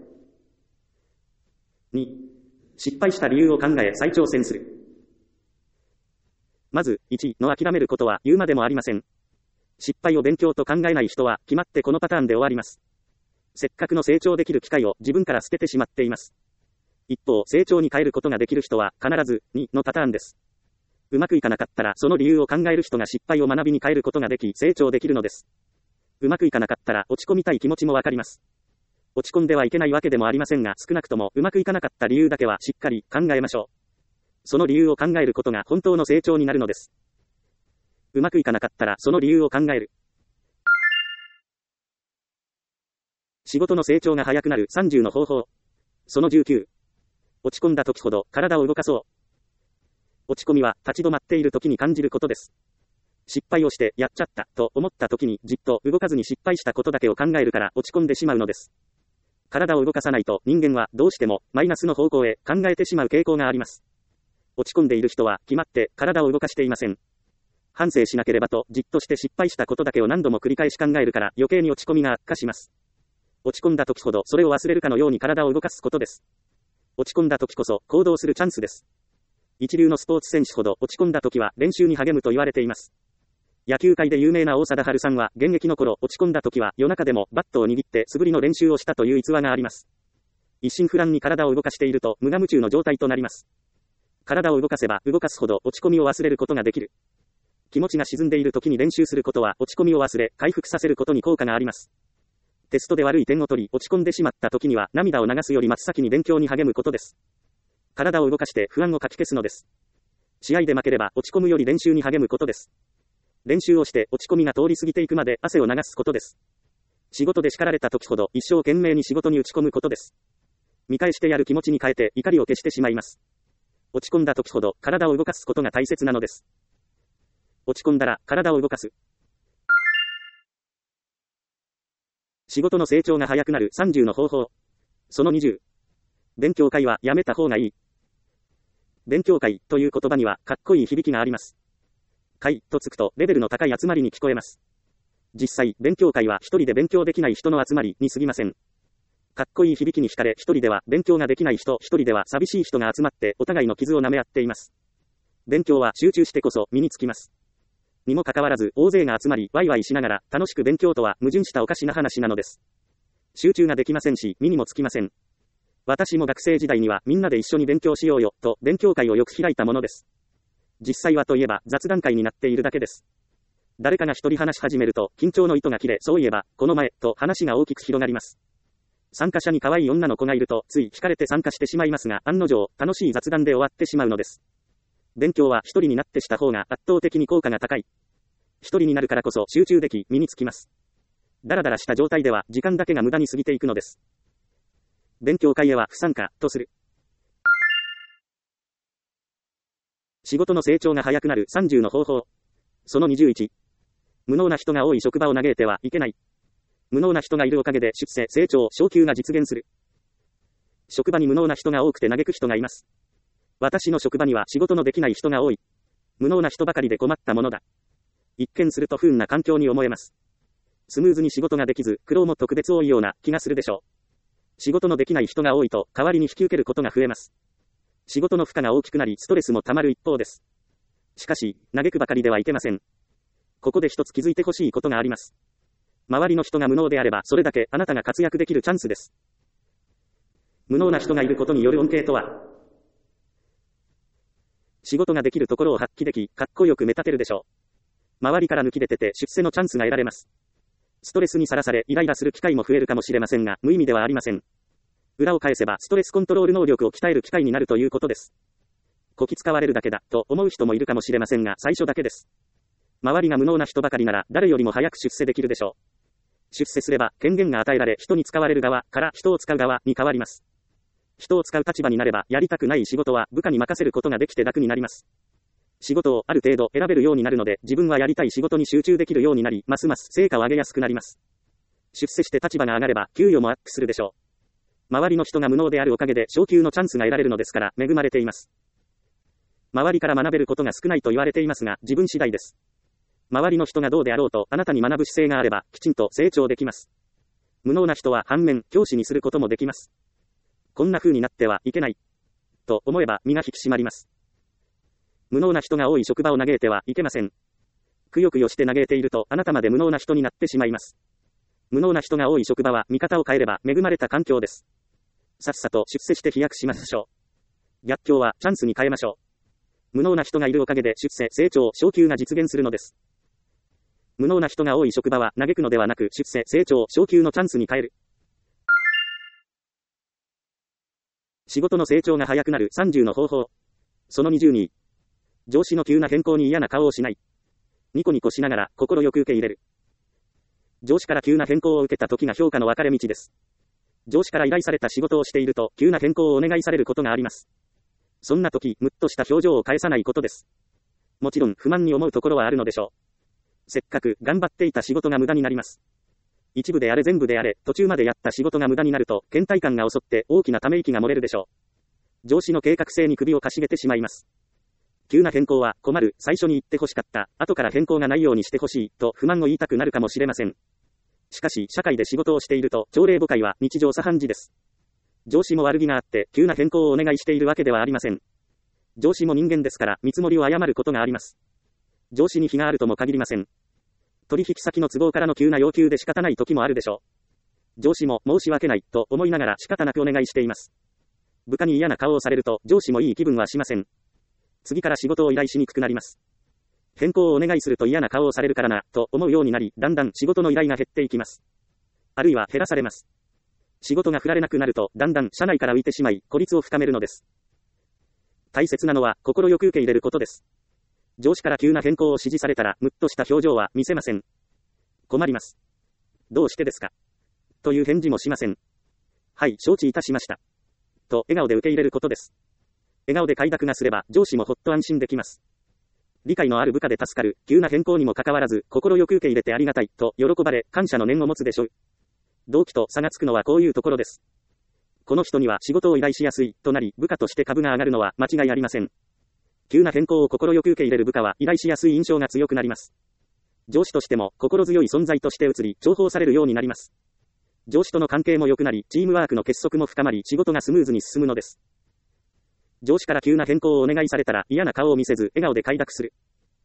に、失敗した理由を考え再挑戦する。まず、いちの諦めることは言うまでもありません。失敗を勉強と考えない人は決まってこのパターンで終わります。せっかくの成長できる機会を自分から捨ててしまっています。一方、成長に変えることができる人は必ずにのパターンです。うまくいかなかったらその理由を考える人が失敗を学びに変えることができ成長できるのです。うまくいかなかったら落ち込みたい気持ちもわかります。落ち込んではいけないわけでもありませんが、少なくともうまくいかなかった理由だけはしっかり考えましょう。その理由を考えることが本当の成長になるのです。うまくいかなかったらその理由を考える。仕事の成長が早くなるさんじゅうの方法。そのじゅうきゅう。落ち込んだ時ほど体を動かそう。落ち込みは立ち止まっている時に感じることです。失敗をしてやっちゃったと思った時にじっと動かずに失敗したことだけを考えるから落ち込んでしまうのです。体を動かさないと人間はどうしてもマイナスの方向へ考えてしまう傾向があります。落ち込んでいる人は決まって体を動かしていません。反省しなければとじっとして失敗したことだけを何度も繰り返し考えるから余計に落ち込みが悪化します。落ち込んだ時ほどそれを忘れるかのように体を動かすことです。落ち込んだ時こそ行動するチャンスです。一流のスポーツ選手ほど落ち込んだ時は練習に励むと言われています。野球界で有名な大貞治さんは現役の頃落ち込んだ時は夜中でもバットを握って素振りの練習をしたという逸話があります。一心不乱に体を動かしていると無我夢中の状態となります。体を動かせば動かすほど落ち込みを忘れることができる。気持ちが沈んでいる時に練習することは落ち込みを忘れ回復させることに効果があります。テストで悪い点を取り落ち込んでしまった時には涙を流すより真っ先に勉強に励むことです。体を動かして不安をかき消すのです。試合で負ければ落ち込むより練習に励むことです。練習をして落ち込みが通り過ぎていくまで汗を流すことです。仕事で叱られた時ほど一生懸命に仕事に打ち込むことです。見返してやる気持ちに変えて怒りを消してしまいます。落ち込んだ時ほど体を動かすことが大切なのです。落ち込んだら体を動かす。仕事の成長が早くなるさんじゅうの方法。そのにじゅう。勉強会はやめた方がいい。勉強会という言葉にはかっこいい響きがあります。会とつくとレベルの高い集まりに聞こえます。実際、勉強会は一人で勉強できない人の集まりに過ぎません。かっこいい響きに惹かれ、一人では勉強ができない人、一人では寂しい人が集まってお互いの傷を舐め合っています。勉強は集中してこそ身につきます。にもかかわらず大勢が集まりワイワイしながら楽しく勉強とは矛盾したおかしな話なのです。集中ができませんし身にもつきません。私も学生時代にはみんなで一緒に勉強しようよと勉強会をよく開いたものです。実際はといえば雑談会になっているだけです。誰かが一人話し始めると緊張の糸が切れ、そういえばこの前と話が大きく広がります。参加者に可愛い女の子がいるとつい惹かれて参加してしまいますが、案の定楽しい雑談で終わってしまうのです。勉強は一人になってした方が圧倒的に効果が高い。一人になるからこそ集中でき身につきます。だらだらした状態では時間だけが無駄に過ぎていくのです。勉強会へは不参加とする。仕事の成長が早くなるさんじゅうの方法。そのにじゅういち。無能な人が多い職場を嘆いてはいけない。無能な人がいるおかげで出世、成長、昇給が実現する。職場に無能な人が多くて嘆く人がいます。私の職場には仕事のできない人が多い。無能な人ばかりで困ったものだ。一見すると不運な環境に思えます。スムーズに仕事ができず、苦労も特別多いような気がするでしょう。仕事のできない人が多いと、代わりに引き受けることが増えます。 仕事の負荷が大きくなりストレスも溜まる一方です。しかし、嘆くばかりではいけません。ここで一つ気づいてほしいことがあります。周りの人が無能であれば、それだけあなたが活躍できるチャンスです。無能な人がいることによる恩恵とは、仕事ができるところを発揮でき、かっこよく目立てるでしょう。周りから抜き出てて出世のチャンスが得られます。ストレスにさらされ、イライラする機会も増えるかもしれませんが、無意味ではありません。裏を返せば、ストレスコントロール能力を鍛える機会になるということです。こき使われるだけだ、と思う人もいるかもしれませんが、最初だけです。周りが無能な人ばかりなら、誰よりも早く出世できるでしょう。出世すれば、権限が与えられ、人に使われる側から人を使う側に変わります。人を使う立場になれば、やりたくない仕事は部下に任せることができて楽になります。仕事をある程度選べるようになるので、自分はやりたい仕事に集中できるようになり、ますます成果を上げやすくなります。出世して立場が上がれば、給与もアップするでしょう。周りの人が無能であるおかげで、昇給のチャンスが得られるのですから、恵まれています。周りから学べることが少ないと言われていますが、自分次第です。周りの人がどうであろうと、あなたに学ぶ姿勢があれば、きちんと成長できます。無能な人は反面、教師にすることもできます。こんな風になってはいけない。と思えば、身が引き締まります。無能な人が多い職場を嘆いてはいけません。くよくよして嘆いていると、あなたまで無能な人になってしまいます。無能な人が多い職場は、見方を変えれば、恵まれた環境です。さっさと出世して飛躍しましょう。逆境は、チャンスに変えましょう。無能な人がいるおかげで出世、成長、昇給が実現するのです。無能な人が多い職場は嘆くのではなく出世、成長、昇給のチャンスに変える。仕事の成長が早くなるさんじゅうの方法。そのにじゅうに。上司の急な変更に嫌な顔をしない。ニコニコしながら心よく受け入れる。上司から急な変更を受けた時が評価の分かれ道です。上司から依頼された仕事をしていると急な変更をお願いされることがあります。そんな時、むっとした表情を返さないことです。もちろん不満に思うところはあるのでしょう。せっかく頑張っていた仕事が無駄になります。一部であれ全部であれ、途中までやった仕事が無駄になると、倦怠感が襲って大きなため息が漏れるでしょう。上司の計画性に首をかしげてしまいます。急な変更は困る、最初に言ってほしかった、後から変更がないようにしてほしい、と不満を言いたくなるかもしれません。しかし、社会で仕事をしていると、朝令暮改は日常茶飯事です。上司も悪気があって、急な変更をお願いしているわけではありません。上司も人間ですから、見積もりを誤ることがあります。上司に非があるとも限りません。取引先の都合からの急な要求で仕方ない時もあるでしょう。上司も申し訳ないと思いながら仕方なくお願いしています。部下に嫌な顔をされると上司もいい気分はしません。次から仕事を依頼しにくくなります。変更をお願いすると嫌な顔をされるからなと思うようになり、だんだん仕事の依頼が減っていきます。あるいは減らされます。仕事が振られなくなるとだんだん社内から浮いてしまい、孤立を深めるのです。大切なのは心よく受け入れることです。上司から急な変更を指示されたら、むっとした表情は見せません。困ります。どうしてですか？という返事もしません。はい、承知いたしました。と、笑顔で受け入れることです。笑顔で快諾がすれば、上司もほっと安心できます。理解のある部下で助かる、急な変更にもかかわらず、心よく受け入れてありがたい、と、喜ばれ、感謝の念を持つでしょう。同期と差がつくのはこういうところです。この人には仕事を依頼しやすい、となり、部下として株が上がるのは間違いありません。急な変更を心よく受け入れる部下は依頼しやすい印象が強くなります。上司としても心強い存在として移り、重宝されるようになります。上司との関係も良くなり、チームワークの結束も深まり、仕事がスムーズに進むのです。上司から急な変更をお願いされたら嫌な顔を見せず、笑顔で快諾する。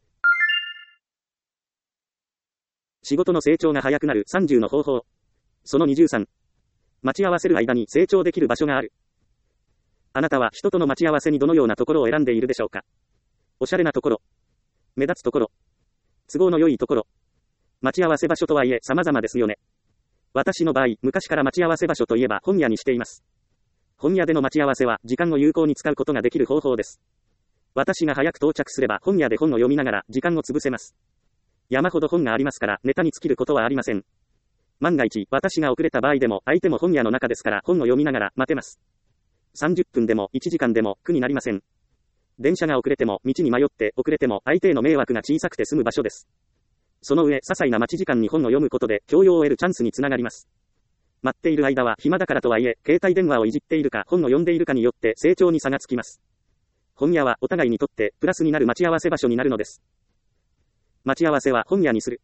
仕事の成長が早くなるさんじゅうの方法。そのにじゅうさん。待ち合わせる間に成長できる場所がある。あなたは人との待ち合わせにどのようなところを選んでいるでしょうか？おしゃれなところ、目立つところ、都合の良いところ。待ち合わせ場所とはいえ様々ですよね。私の場合、昔から待ち合わせ場所といえば本屋にしています。本屋での待ち合わせは時間を有効に使うことができる方法です。私が早く到着すれば本屋で本を読みながら時間を潰せます。山ほど本がありますからネタに尽きることはありません。万が一、私が遅れた場合でも相手も本屋の中ですから本を読みながら待てます。さんじゅっぷんでもいちじかんでも苦になりません。電車が遅れても道に迷って遅れても相手への迷惑が小さくて済む場所です。その上、些細な待ち時間に本を読むことで教養を得るチャンスにつながります。待っている間は暇だからとはいえ、携帯電話をいじっているか本を読んでいるかによって成長に差がつきます。本屋はお互いにとってプラスになる待ち合わせ場所になるのです。待ち合わせは本屋にする。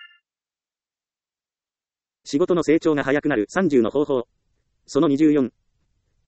仕事の成長が早くなるさんじゅうの方法。そのにじゅうよん。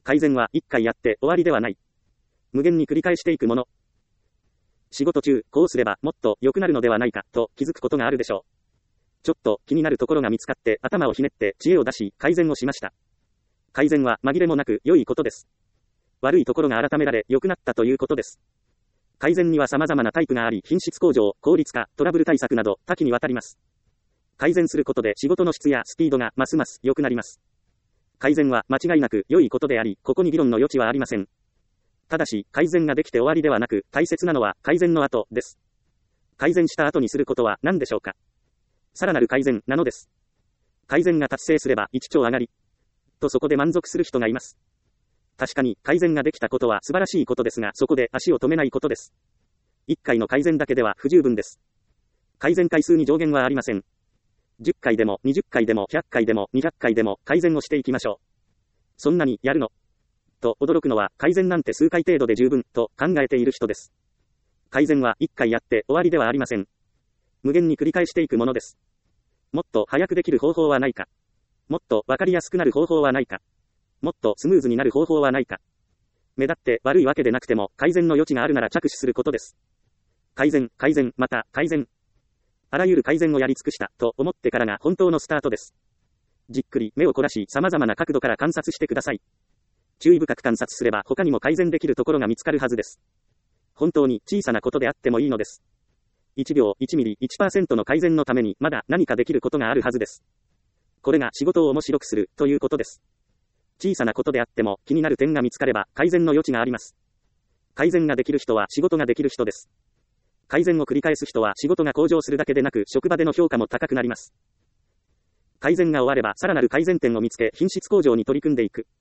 改善はいっかいやって終わりではない。無限に繰り返していくもの。仕事中、こうすればもっと良くなるのではないかと気づくことがあるでしょう。ちょっと気になるところが見つかって頭をひねって知恵を出し改善をしました。改善は紛れもなく良いことです。悪いところが改められ良くなったということです。改善には様々なタイプがあり、品質向上、効率化、トラブル対策など多岐にわたります。改善することで仕事の質やスピードがますます良くなります。改善は間違いなく良いことであり、ここに議論の余地はありません。ただし、改善ができて終わりではなく、大切なのは改善の後です。改善した後にすることは何でしょうか。さらなる改善なのです。改善が達成すれば一丁上がり。とそこで満足する人がいます。確かに改善ができたことは素晴らしいことですが、そこで足を止めないことです。いっかいの改善だけでは不十分です。改善回数に上限はありません。じゅっかいでもにじゅっかいでもひゃっかいでもにひゃっかいでも改善をしていきましょう。そんなにやるのと驚くのは、改善なんて数回程度で十分と考えている人です。改善はいっかいやって終わりではありません。無限に繰り返していくものです。もっと早くできる方法はないか。もっとわかりやすくなる方法はないか。もっとスムーズになる方法はないか。目立って悪いわけでなくても改善の余地があるなら着手することです。改善、改善、また改善。あらゆる改善をやり尽くしたと思ってからが本当のスタートです。じっくり目を凝らし様々な角度から観察してください。注意深く観察すれば他にも改善できるところが見つかるはずです。本当に小さなことであってもいいのです。いちびょう、いちミリ、いちパーセント の改善のためにまだ何かできることがあるはずです。これが仕事を面白くするということです。小さなことであっても気になる点が見つかれば改善の余地があります。改善ができる人は仕事ができる人です。改善を繰り返す人は仕事が向上するだけでなく職場での評価も高くなります。改善が終わればさらなる改善点を見つけ品質向上に取り組んでいく。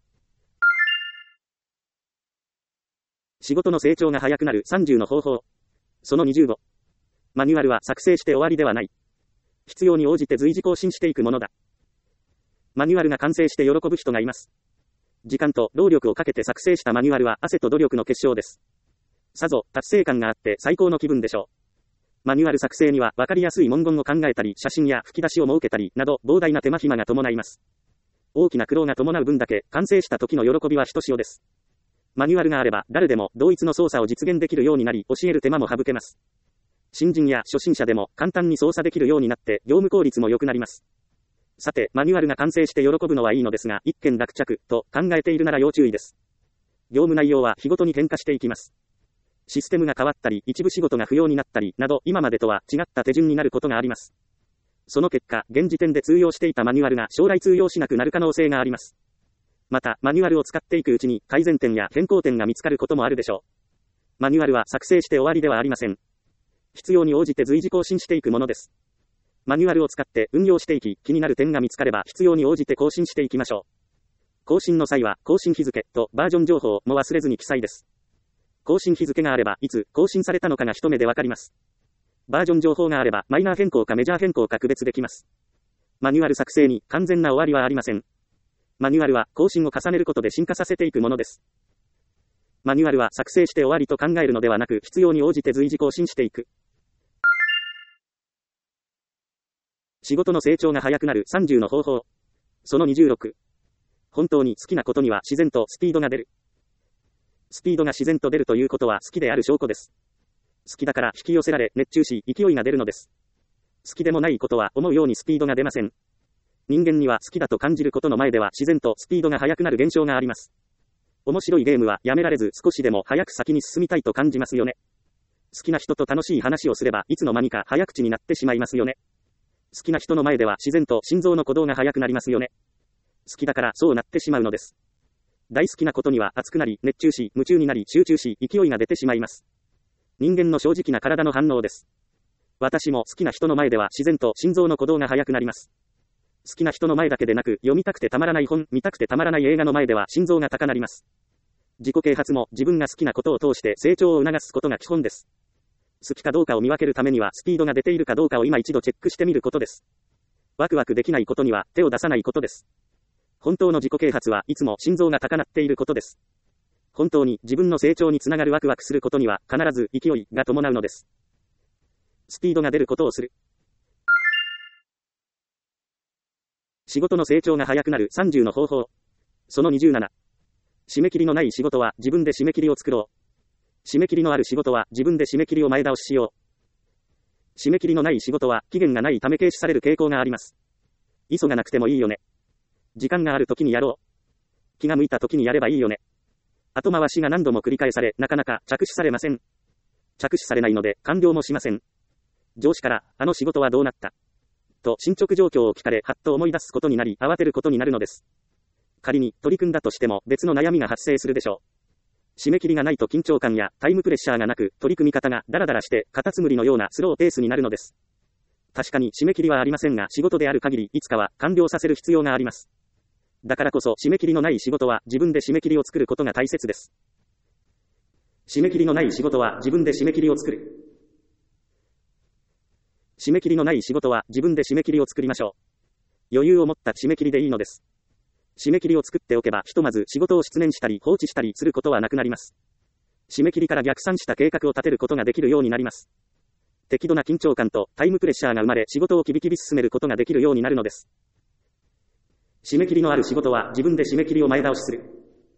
仕事の成長が早くなるさんじゅうの方法。そのにじゅうご。マニュアルは作成して終わりではない。必要に応じて随時更新していくものだ。マニュアルが完成して喜ぶ人がいます。時間と労力をかけて作成したマニュアルは汗と努力の結晶です。さぞ達成感があって最高の気分でしょう。マニュアル作成には分かりやすい文言を考えたり、写真や吹き出しを設けたりなど膨大な手間暇が伴います。大きな苦労が伴う分だけ完成した時の喜びはひとしおです。マニュアルがあれば誰でも同一の操作を実現できるようになり、教える手間も省けます。新人や初心者でも簡単に操作できるようになって業務効率も良くなります。さて、マニュアルが完成して喜ぶのはいいのですが、一件落着と考えているなら要注意です。業務内容は日ごとに変化していきます。システムが変わったり、一部仕事が不要になったりなど、今までとは違った手順になることがあります。その結果、現時点で通用していたマニュアルが将来通用しなくなる可能性があります。また、マニュアルを使っていくうちに改善点や変更点が見つかることもあるでしょう。マニュアルは作成して終わりではありません。必要に応じて随時更新していくものです。マニュアルを使って運用していき、気になる点が見つかれば必要に応じて更新していきましょう。更新の際は更新日付とバージョン情報も忘れずに記載です。更新日付があればいつ更新されたのかが一目でわかります。バージョン情報があればマイナー変更かメジャー変更か区別できます。マニュアル作成に完全な終わりはありません。マニュアルは更新を重ねることで進化させていくものです。マニュアルは作成して終わりと考えるのではなく、必要に応じて随時更新していく。仕事の成長が早くなるさんじゅうの方法。そのにじゅうろく。本当に好きなことには自然とスピードが出る。スピードが自然と出るということは好きである証拠です。好きだから引き寄せられ熱中し勢いが出るのです。好きでもないことは思うようにスピードが出ません。人間には好きだと感じることの前では自然とスピードが速くなる現象があります。面白いゲームはやめられず少しでも早く先に進みたいと感じますよね。好きな人と楽しい話をすればいつの間にか早口になってしまいますよね。好きな人の前では自然と心臓の鼓動が速くなりますよね。好きだからそうなってしまうのです。大好きなことには熱くなり、熱中し、夢中になり、集中し、勢いが出てしまいます。人間の正直な体の反応です。私も好きな人の前では自然と心臓の鼓動が速くなります。好きな人の前だけでなく、読みたくてたまらない本、見たくてたまらない映画の前では心臓が高鳴ります。自己啓発も自分が好きなことを通して成長を促すことが基本です。好きかどうかを見分けるためにはスピードが出ているかどうかを今一度チェックしてみることです。ワクワクできないことには手を出さないことです。本当の自己啓発はいつも心臓が高鳴っていることです。本当に自分の成長につながるワクワクすることには必ず勢いが伴うのです。スピードが出ることをする。仕事の成長が早くなるさんじゅうの方法。そのにじゅうなな。 締め切りのない仕事は自分で締め切りを作ろう。締め切りのある仕事は自分で締め切りを前倒ししよう。締め切りのない仕事は期限がないため軽視される傾向があります。急がなくてもいいよね。時間がある時にやろう。気が向いた時にやればいいよね。後回しが何度も繰り返され、なかなか着手されません。着手されないので完了もしません。上司から、あの仕事はどうなったと進捗状況を聞かれ、はっと思い出すことになり、慌てることになるのです。仮に取り組んだとしても別の悩みが発生するでしょう。締め切りがないと緊張感やタイムプレッシャーがなく、取り組み方がダラダラしてカタツムリのようなスローペースになるのです。確かに締め切りはありませんが、仕事である限りいつかは完了させる必要があります。だからこそ締め切りのない仕事は自分で締め切りを作ることが大切です。締め切りのない仕事は自分で締め切りを作る。締め切りのない仕事は自分で締め切りを作りましょう。余裕を持った締め切りでいいのです。締め切りを作っておけばひとまず仕事を失念したり放置したりすることはなくなります。締め切りから逆算した計画を立てることができるようになります。適度な緊張感とタイムプレッシャーが生まれ、仕事をキビキビ進めることができるようになるのです。締め切りのある仕事は自分で締め切りを前倒しする。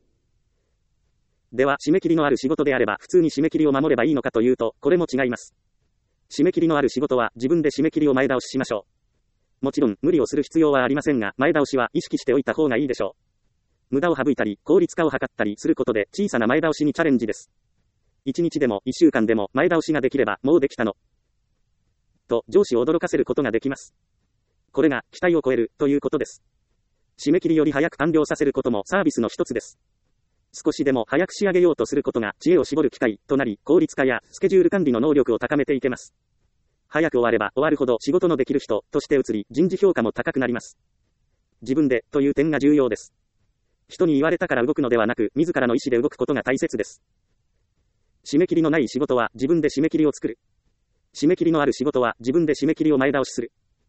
では、締め切りのある仕事であれば普通に締め切りを守ればいいのかというと、これも違います。締め切りのある仕事は自分で締め切りを前倒ししましょう。もちろん無理をする必要はありませんが、前倒しは意識しておいた方がいいでしょう。無駄を省いたり、効率化を図ったりすることで小さな前倒しにチャレンジです。いちにちでもいっしゅうかんでも前倒しができればもうできたの。と上司を驚かせることができます。これが期待を超えるということです。締め切りより早く完了させることもサービスの一つです。少しでも早く仕上げようとすることが知恵を絞る機会となり、効率化やスケジュール管理の能力を高めていけます。早く終われば終わるほど仕事のできる人として移り、人事評価も高くなります。自分でという点が重要です。人に言われたから動くのではなく、自らの意思で動くことが大切です。締め切りのない仕事は自分で締め切りを作る。締め切りのある仕事は自分で締め切りを前倒しする。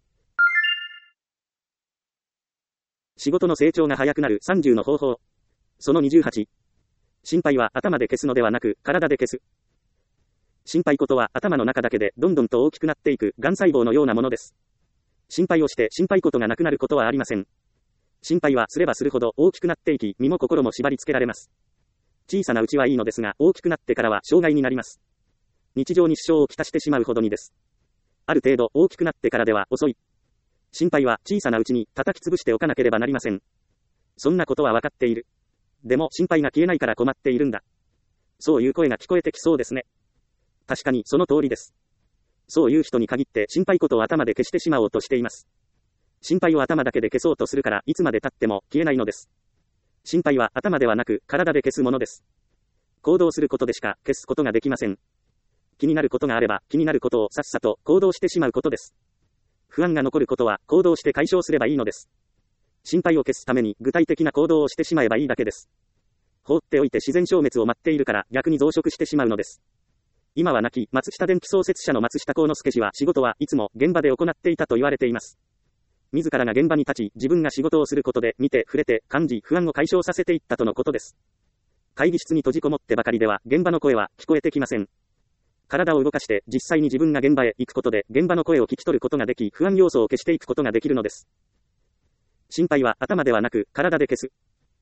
仕事の成長が早くなるさんじゅうの方法。そのにじゅうはち。心配は頭で消すのではなく、体で消す。心配事は頭の中だけでどんどんと大きくなっていく、がん細胞のようなものです。心配をして心配事がなくなることはありません。心配はすればするほど大きくなっていき、身も心も縛り付けられます。小さなうちはいいのですが、大きくなってからは障害になります。日常に支障をきたしてしまうほどにです。ある程度大きくなってからでは遅い。心配は小さなうちに叩き潰しておかなければなりません。そんなことはわかっている。でも心配が消えないから困っているんだ。そういう声が聞こえてきそうですね。確かにその通りです。そういう人に限って心配事を頭で消してしまおうとしています。心配を頭だけで消そうとするからいつまで経っても消えないのです。心配は頭ではなく体で消すものです。行動することでしか消すことができません。気になることがあれば気になることをさっさと行動してしまうことです。不安が残ることは行動して解消すればいいのです。心配を消すために具体的な行動をしてしまえばいいだけです。放っておいて自然消滅を待っているから逆に増殖してしまうのです。今は亡き松下電器創設者の松下幸之助氏は仕事はいつも現場で行っていたと言われています。自らが現場に立ち自分が仕事をすることで見て触れて感じ不安を解消させていったとのことです。会議室に閉じこもってばかりでは現場の声は聞こえてきません。体を動かして実際に自分が現場へ行くことで現場の声を聞き取ることができ不安要素を消していくことができるのです。心配は頭ではなく体で消す。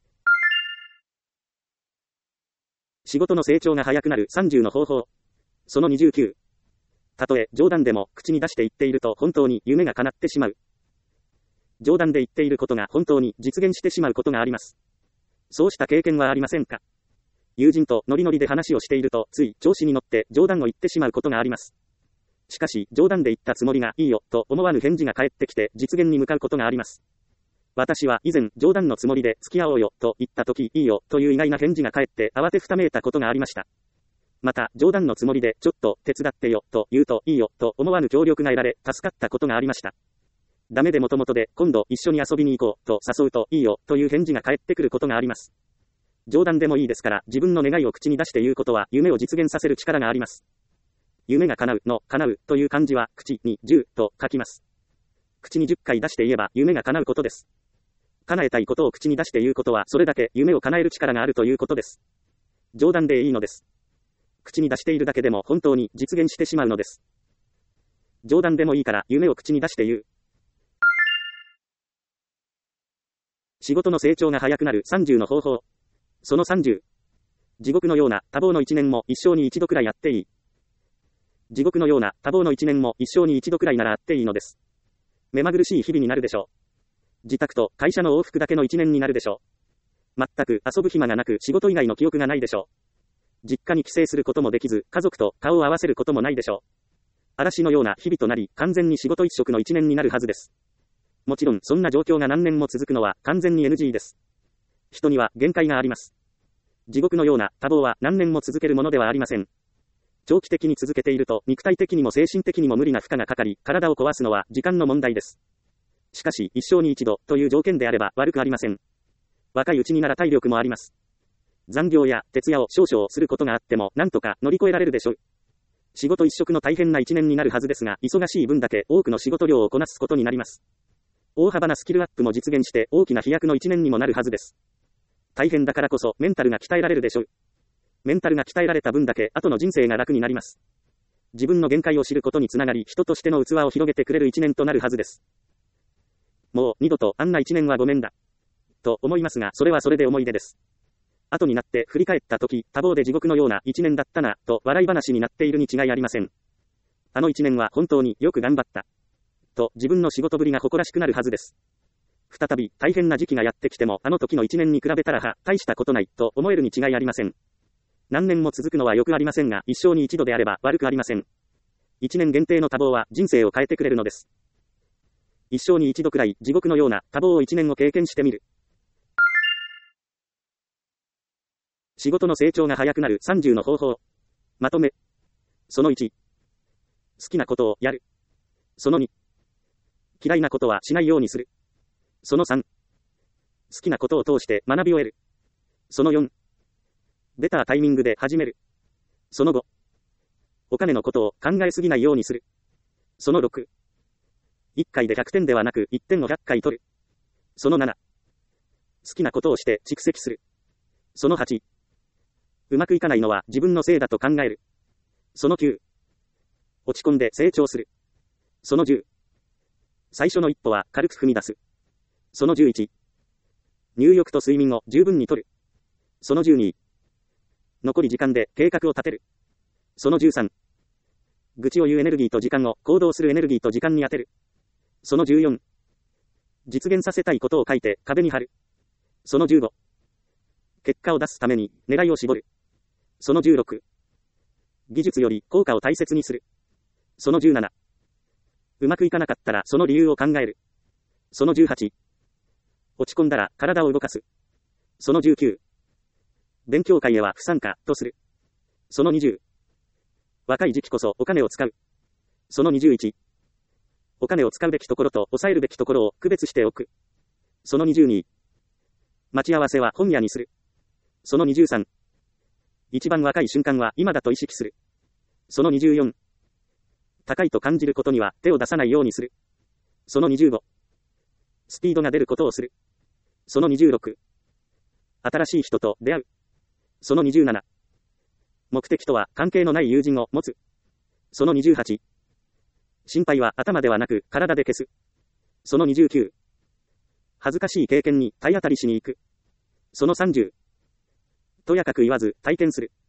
仕事の成長が早くなるさんじゅうの方法。そのにじゅうきゅう。たとえ冗談でも口に出して言っていると本当に夢が叶ってしまう。冗談で言っていることが本当に実現してしまうことがあります。そうした経験はありませんか？友人とノリノリで話をしているとつい調子に乗って冗談を言ってしまうことがあります。しかし冗談で言ったつもりがいいよと思わぬ返事が返ってきて実現に向かうことがあります。私は以前冗談のつもりで付き合おうよと言った時いいよという意外な返事が返って慌てふためいたことがありました。また冗談のつもりでちょっと手伝ってよと言うといいよと思わぬ協力が得られ助かったことがありました。ダメでもともとで今度一緒に遊びに行こうと誘うといいよという返事が返ってくることがあります。冗談でもいいですから自分の願いを口に出して言うことは夢を実現させる力があります。夢が叶うの叶うという漢字は口にじゅうと書きます。口にじゅっかい出して言えば夢が叶うことです。叶えたいことを口に出して言うことはそれだけ夢を叶える力があるということです。冗談でいいのです。口に出しているだけでも本当に実現してしまうのです。冗談でもいいから夢を口に出して言う。仕事の成長が早くなるさんじゅうの方法。 そのさんじゅう。地獄のような多忙の一年も一生に一度くらいあっていい。地獄のような多忙の一年も一生に一度くらいならあっていいのです。目まぐるしい日々になるでしょう。自宅と会社の往復だけの一年になるでしょう。全く遊ぶ暇がなく仕事以外の記憶がないでしょう。実家に帰省することもできず、家族と顔を合わせることもないでしょう。嵐のような日々となり、完全に仕事一色の一年になるはずです。もちろん、そんな状況が何年も続くのは完全に エヌジー です。人には限界があります。地獄のような多忙は何年も続けるものではありません。長期的に続けていると、肉体的にも精神的にも無理な負荷がかかり、体を壊すのは時間の問題です。しかし、一生に一度という条件であれば悪くありません。若いうちになら体力もあります。残業や徹夜を少々することがあっても、なんとか乗り越えられるでしょう。仕事一色の大変な一年になるはずですが、忙しい分だけ多くの仕事量をこなすことになります。大幅なスキルアップも実現して大きな飛躍の一年にもなるはずです。大変だからこそメンタルが鍛えられるでしょう。メンタルが鍛えられた分だけ後の人生が楽になります。自分の限界を知ることにつながり、人としての器を広げてくれる一年となるはずです。もう二度とあんな一年はごめんだ。と思いますが、それはそれで思い出です。後になって振り返った時、多忙で地獄のような一年だったな、と笑い話になっているに違いありません。あの一年は本当によく頑張った。と自分の仕事ぶりが誇らしくなるはずです。再び大変な時期がやってきても、あの時の一年に比べたらは、大したことない、と思えるに違いありません。何年も続くのはよくありませんが、一生に一度であれば悪くありません。一年限定の多忙は人生を変えてくれるのです。一生に一度くらい地獄のような多忙を一年を経験してみる。仕事の成長が早くなるさんじゅうの方法。まとめ。そのいち。好きなことをやる。そのに。嫌いなことはしないようにする。そのさん。好きなことを通して学びを得る。そのよん。出たタイミングで始める。そのご。お金のことを考えすぎないようにする。そのろく。いっかいでひゃくてんではなくいってんをひゃっかい取る。そのなな。好きなことをして蓄積する。そのはち。うまくいかないのは自分のせいだと考える。そのきゅう。落ち込んで成長する。そのじゅう。最初の一歩は軽く踏み出す。そのじゅういち。入浴と睡眠を十分にとる。そのじゅうに。残り時間で計画を立てる。そのじゅうさん。愚痴を言うエネルギーと時間を行動するエネルギーと時間に当てる。そのじゅうよん。実現させたいことを書いて壁に貼る。そのじゅうご。結果を出すために狙いを絞る。そのじゅうろく。技術より効果を大切にする。そのじゅうなな。うまくいかなかったらその理由を考える。そのじゅうはち。落ち込んだら体を動かす。そのじゅうきゅう。勉強会へは不参加とする。そのにじゅう。若い時期こそお金を使う。そのにじゅういち。お金を使うべきところと抑えるべきところを区別しておく。そのにじゅうに。待ち合わせは本屋にする。そのにじゅうさん。一番若い瞬間は今だと意識する。そのにじゅうよん。高いと感じることには手を出さないようにする。そのにじゅうご。スピードが出ることをする。そのにじゅうろく。新しい人と出会う。そのにじゅうなな。目的とは関係のない友人を持つ。そのにじゅうはち。心配は頭ではなく体で消す。そのにじゅうきゅう。恥ずかしい経験に体当たりしに行く。そのさんじゅう。とやかく言わず体験する。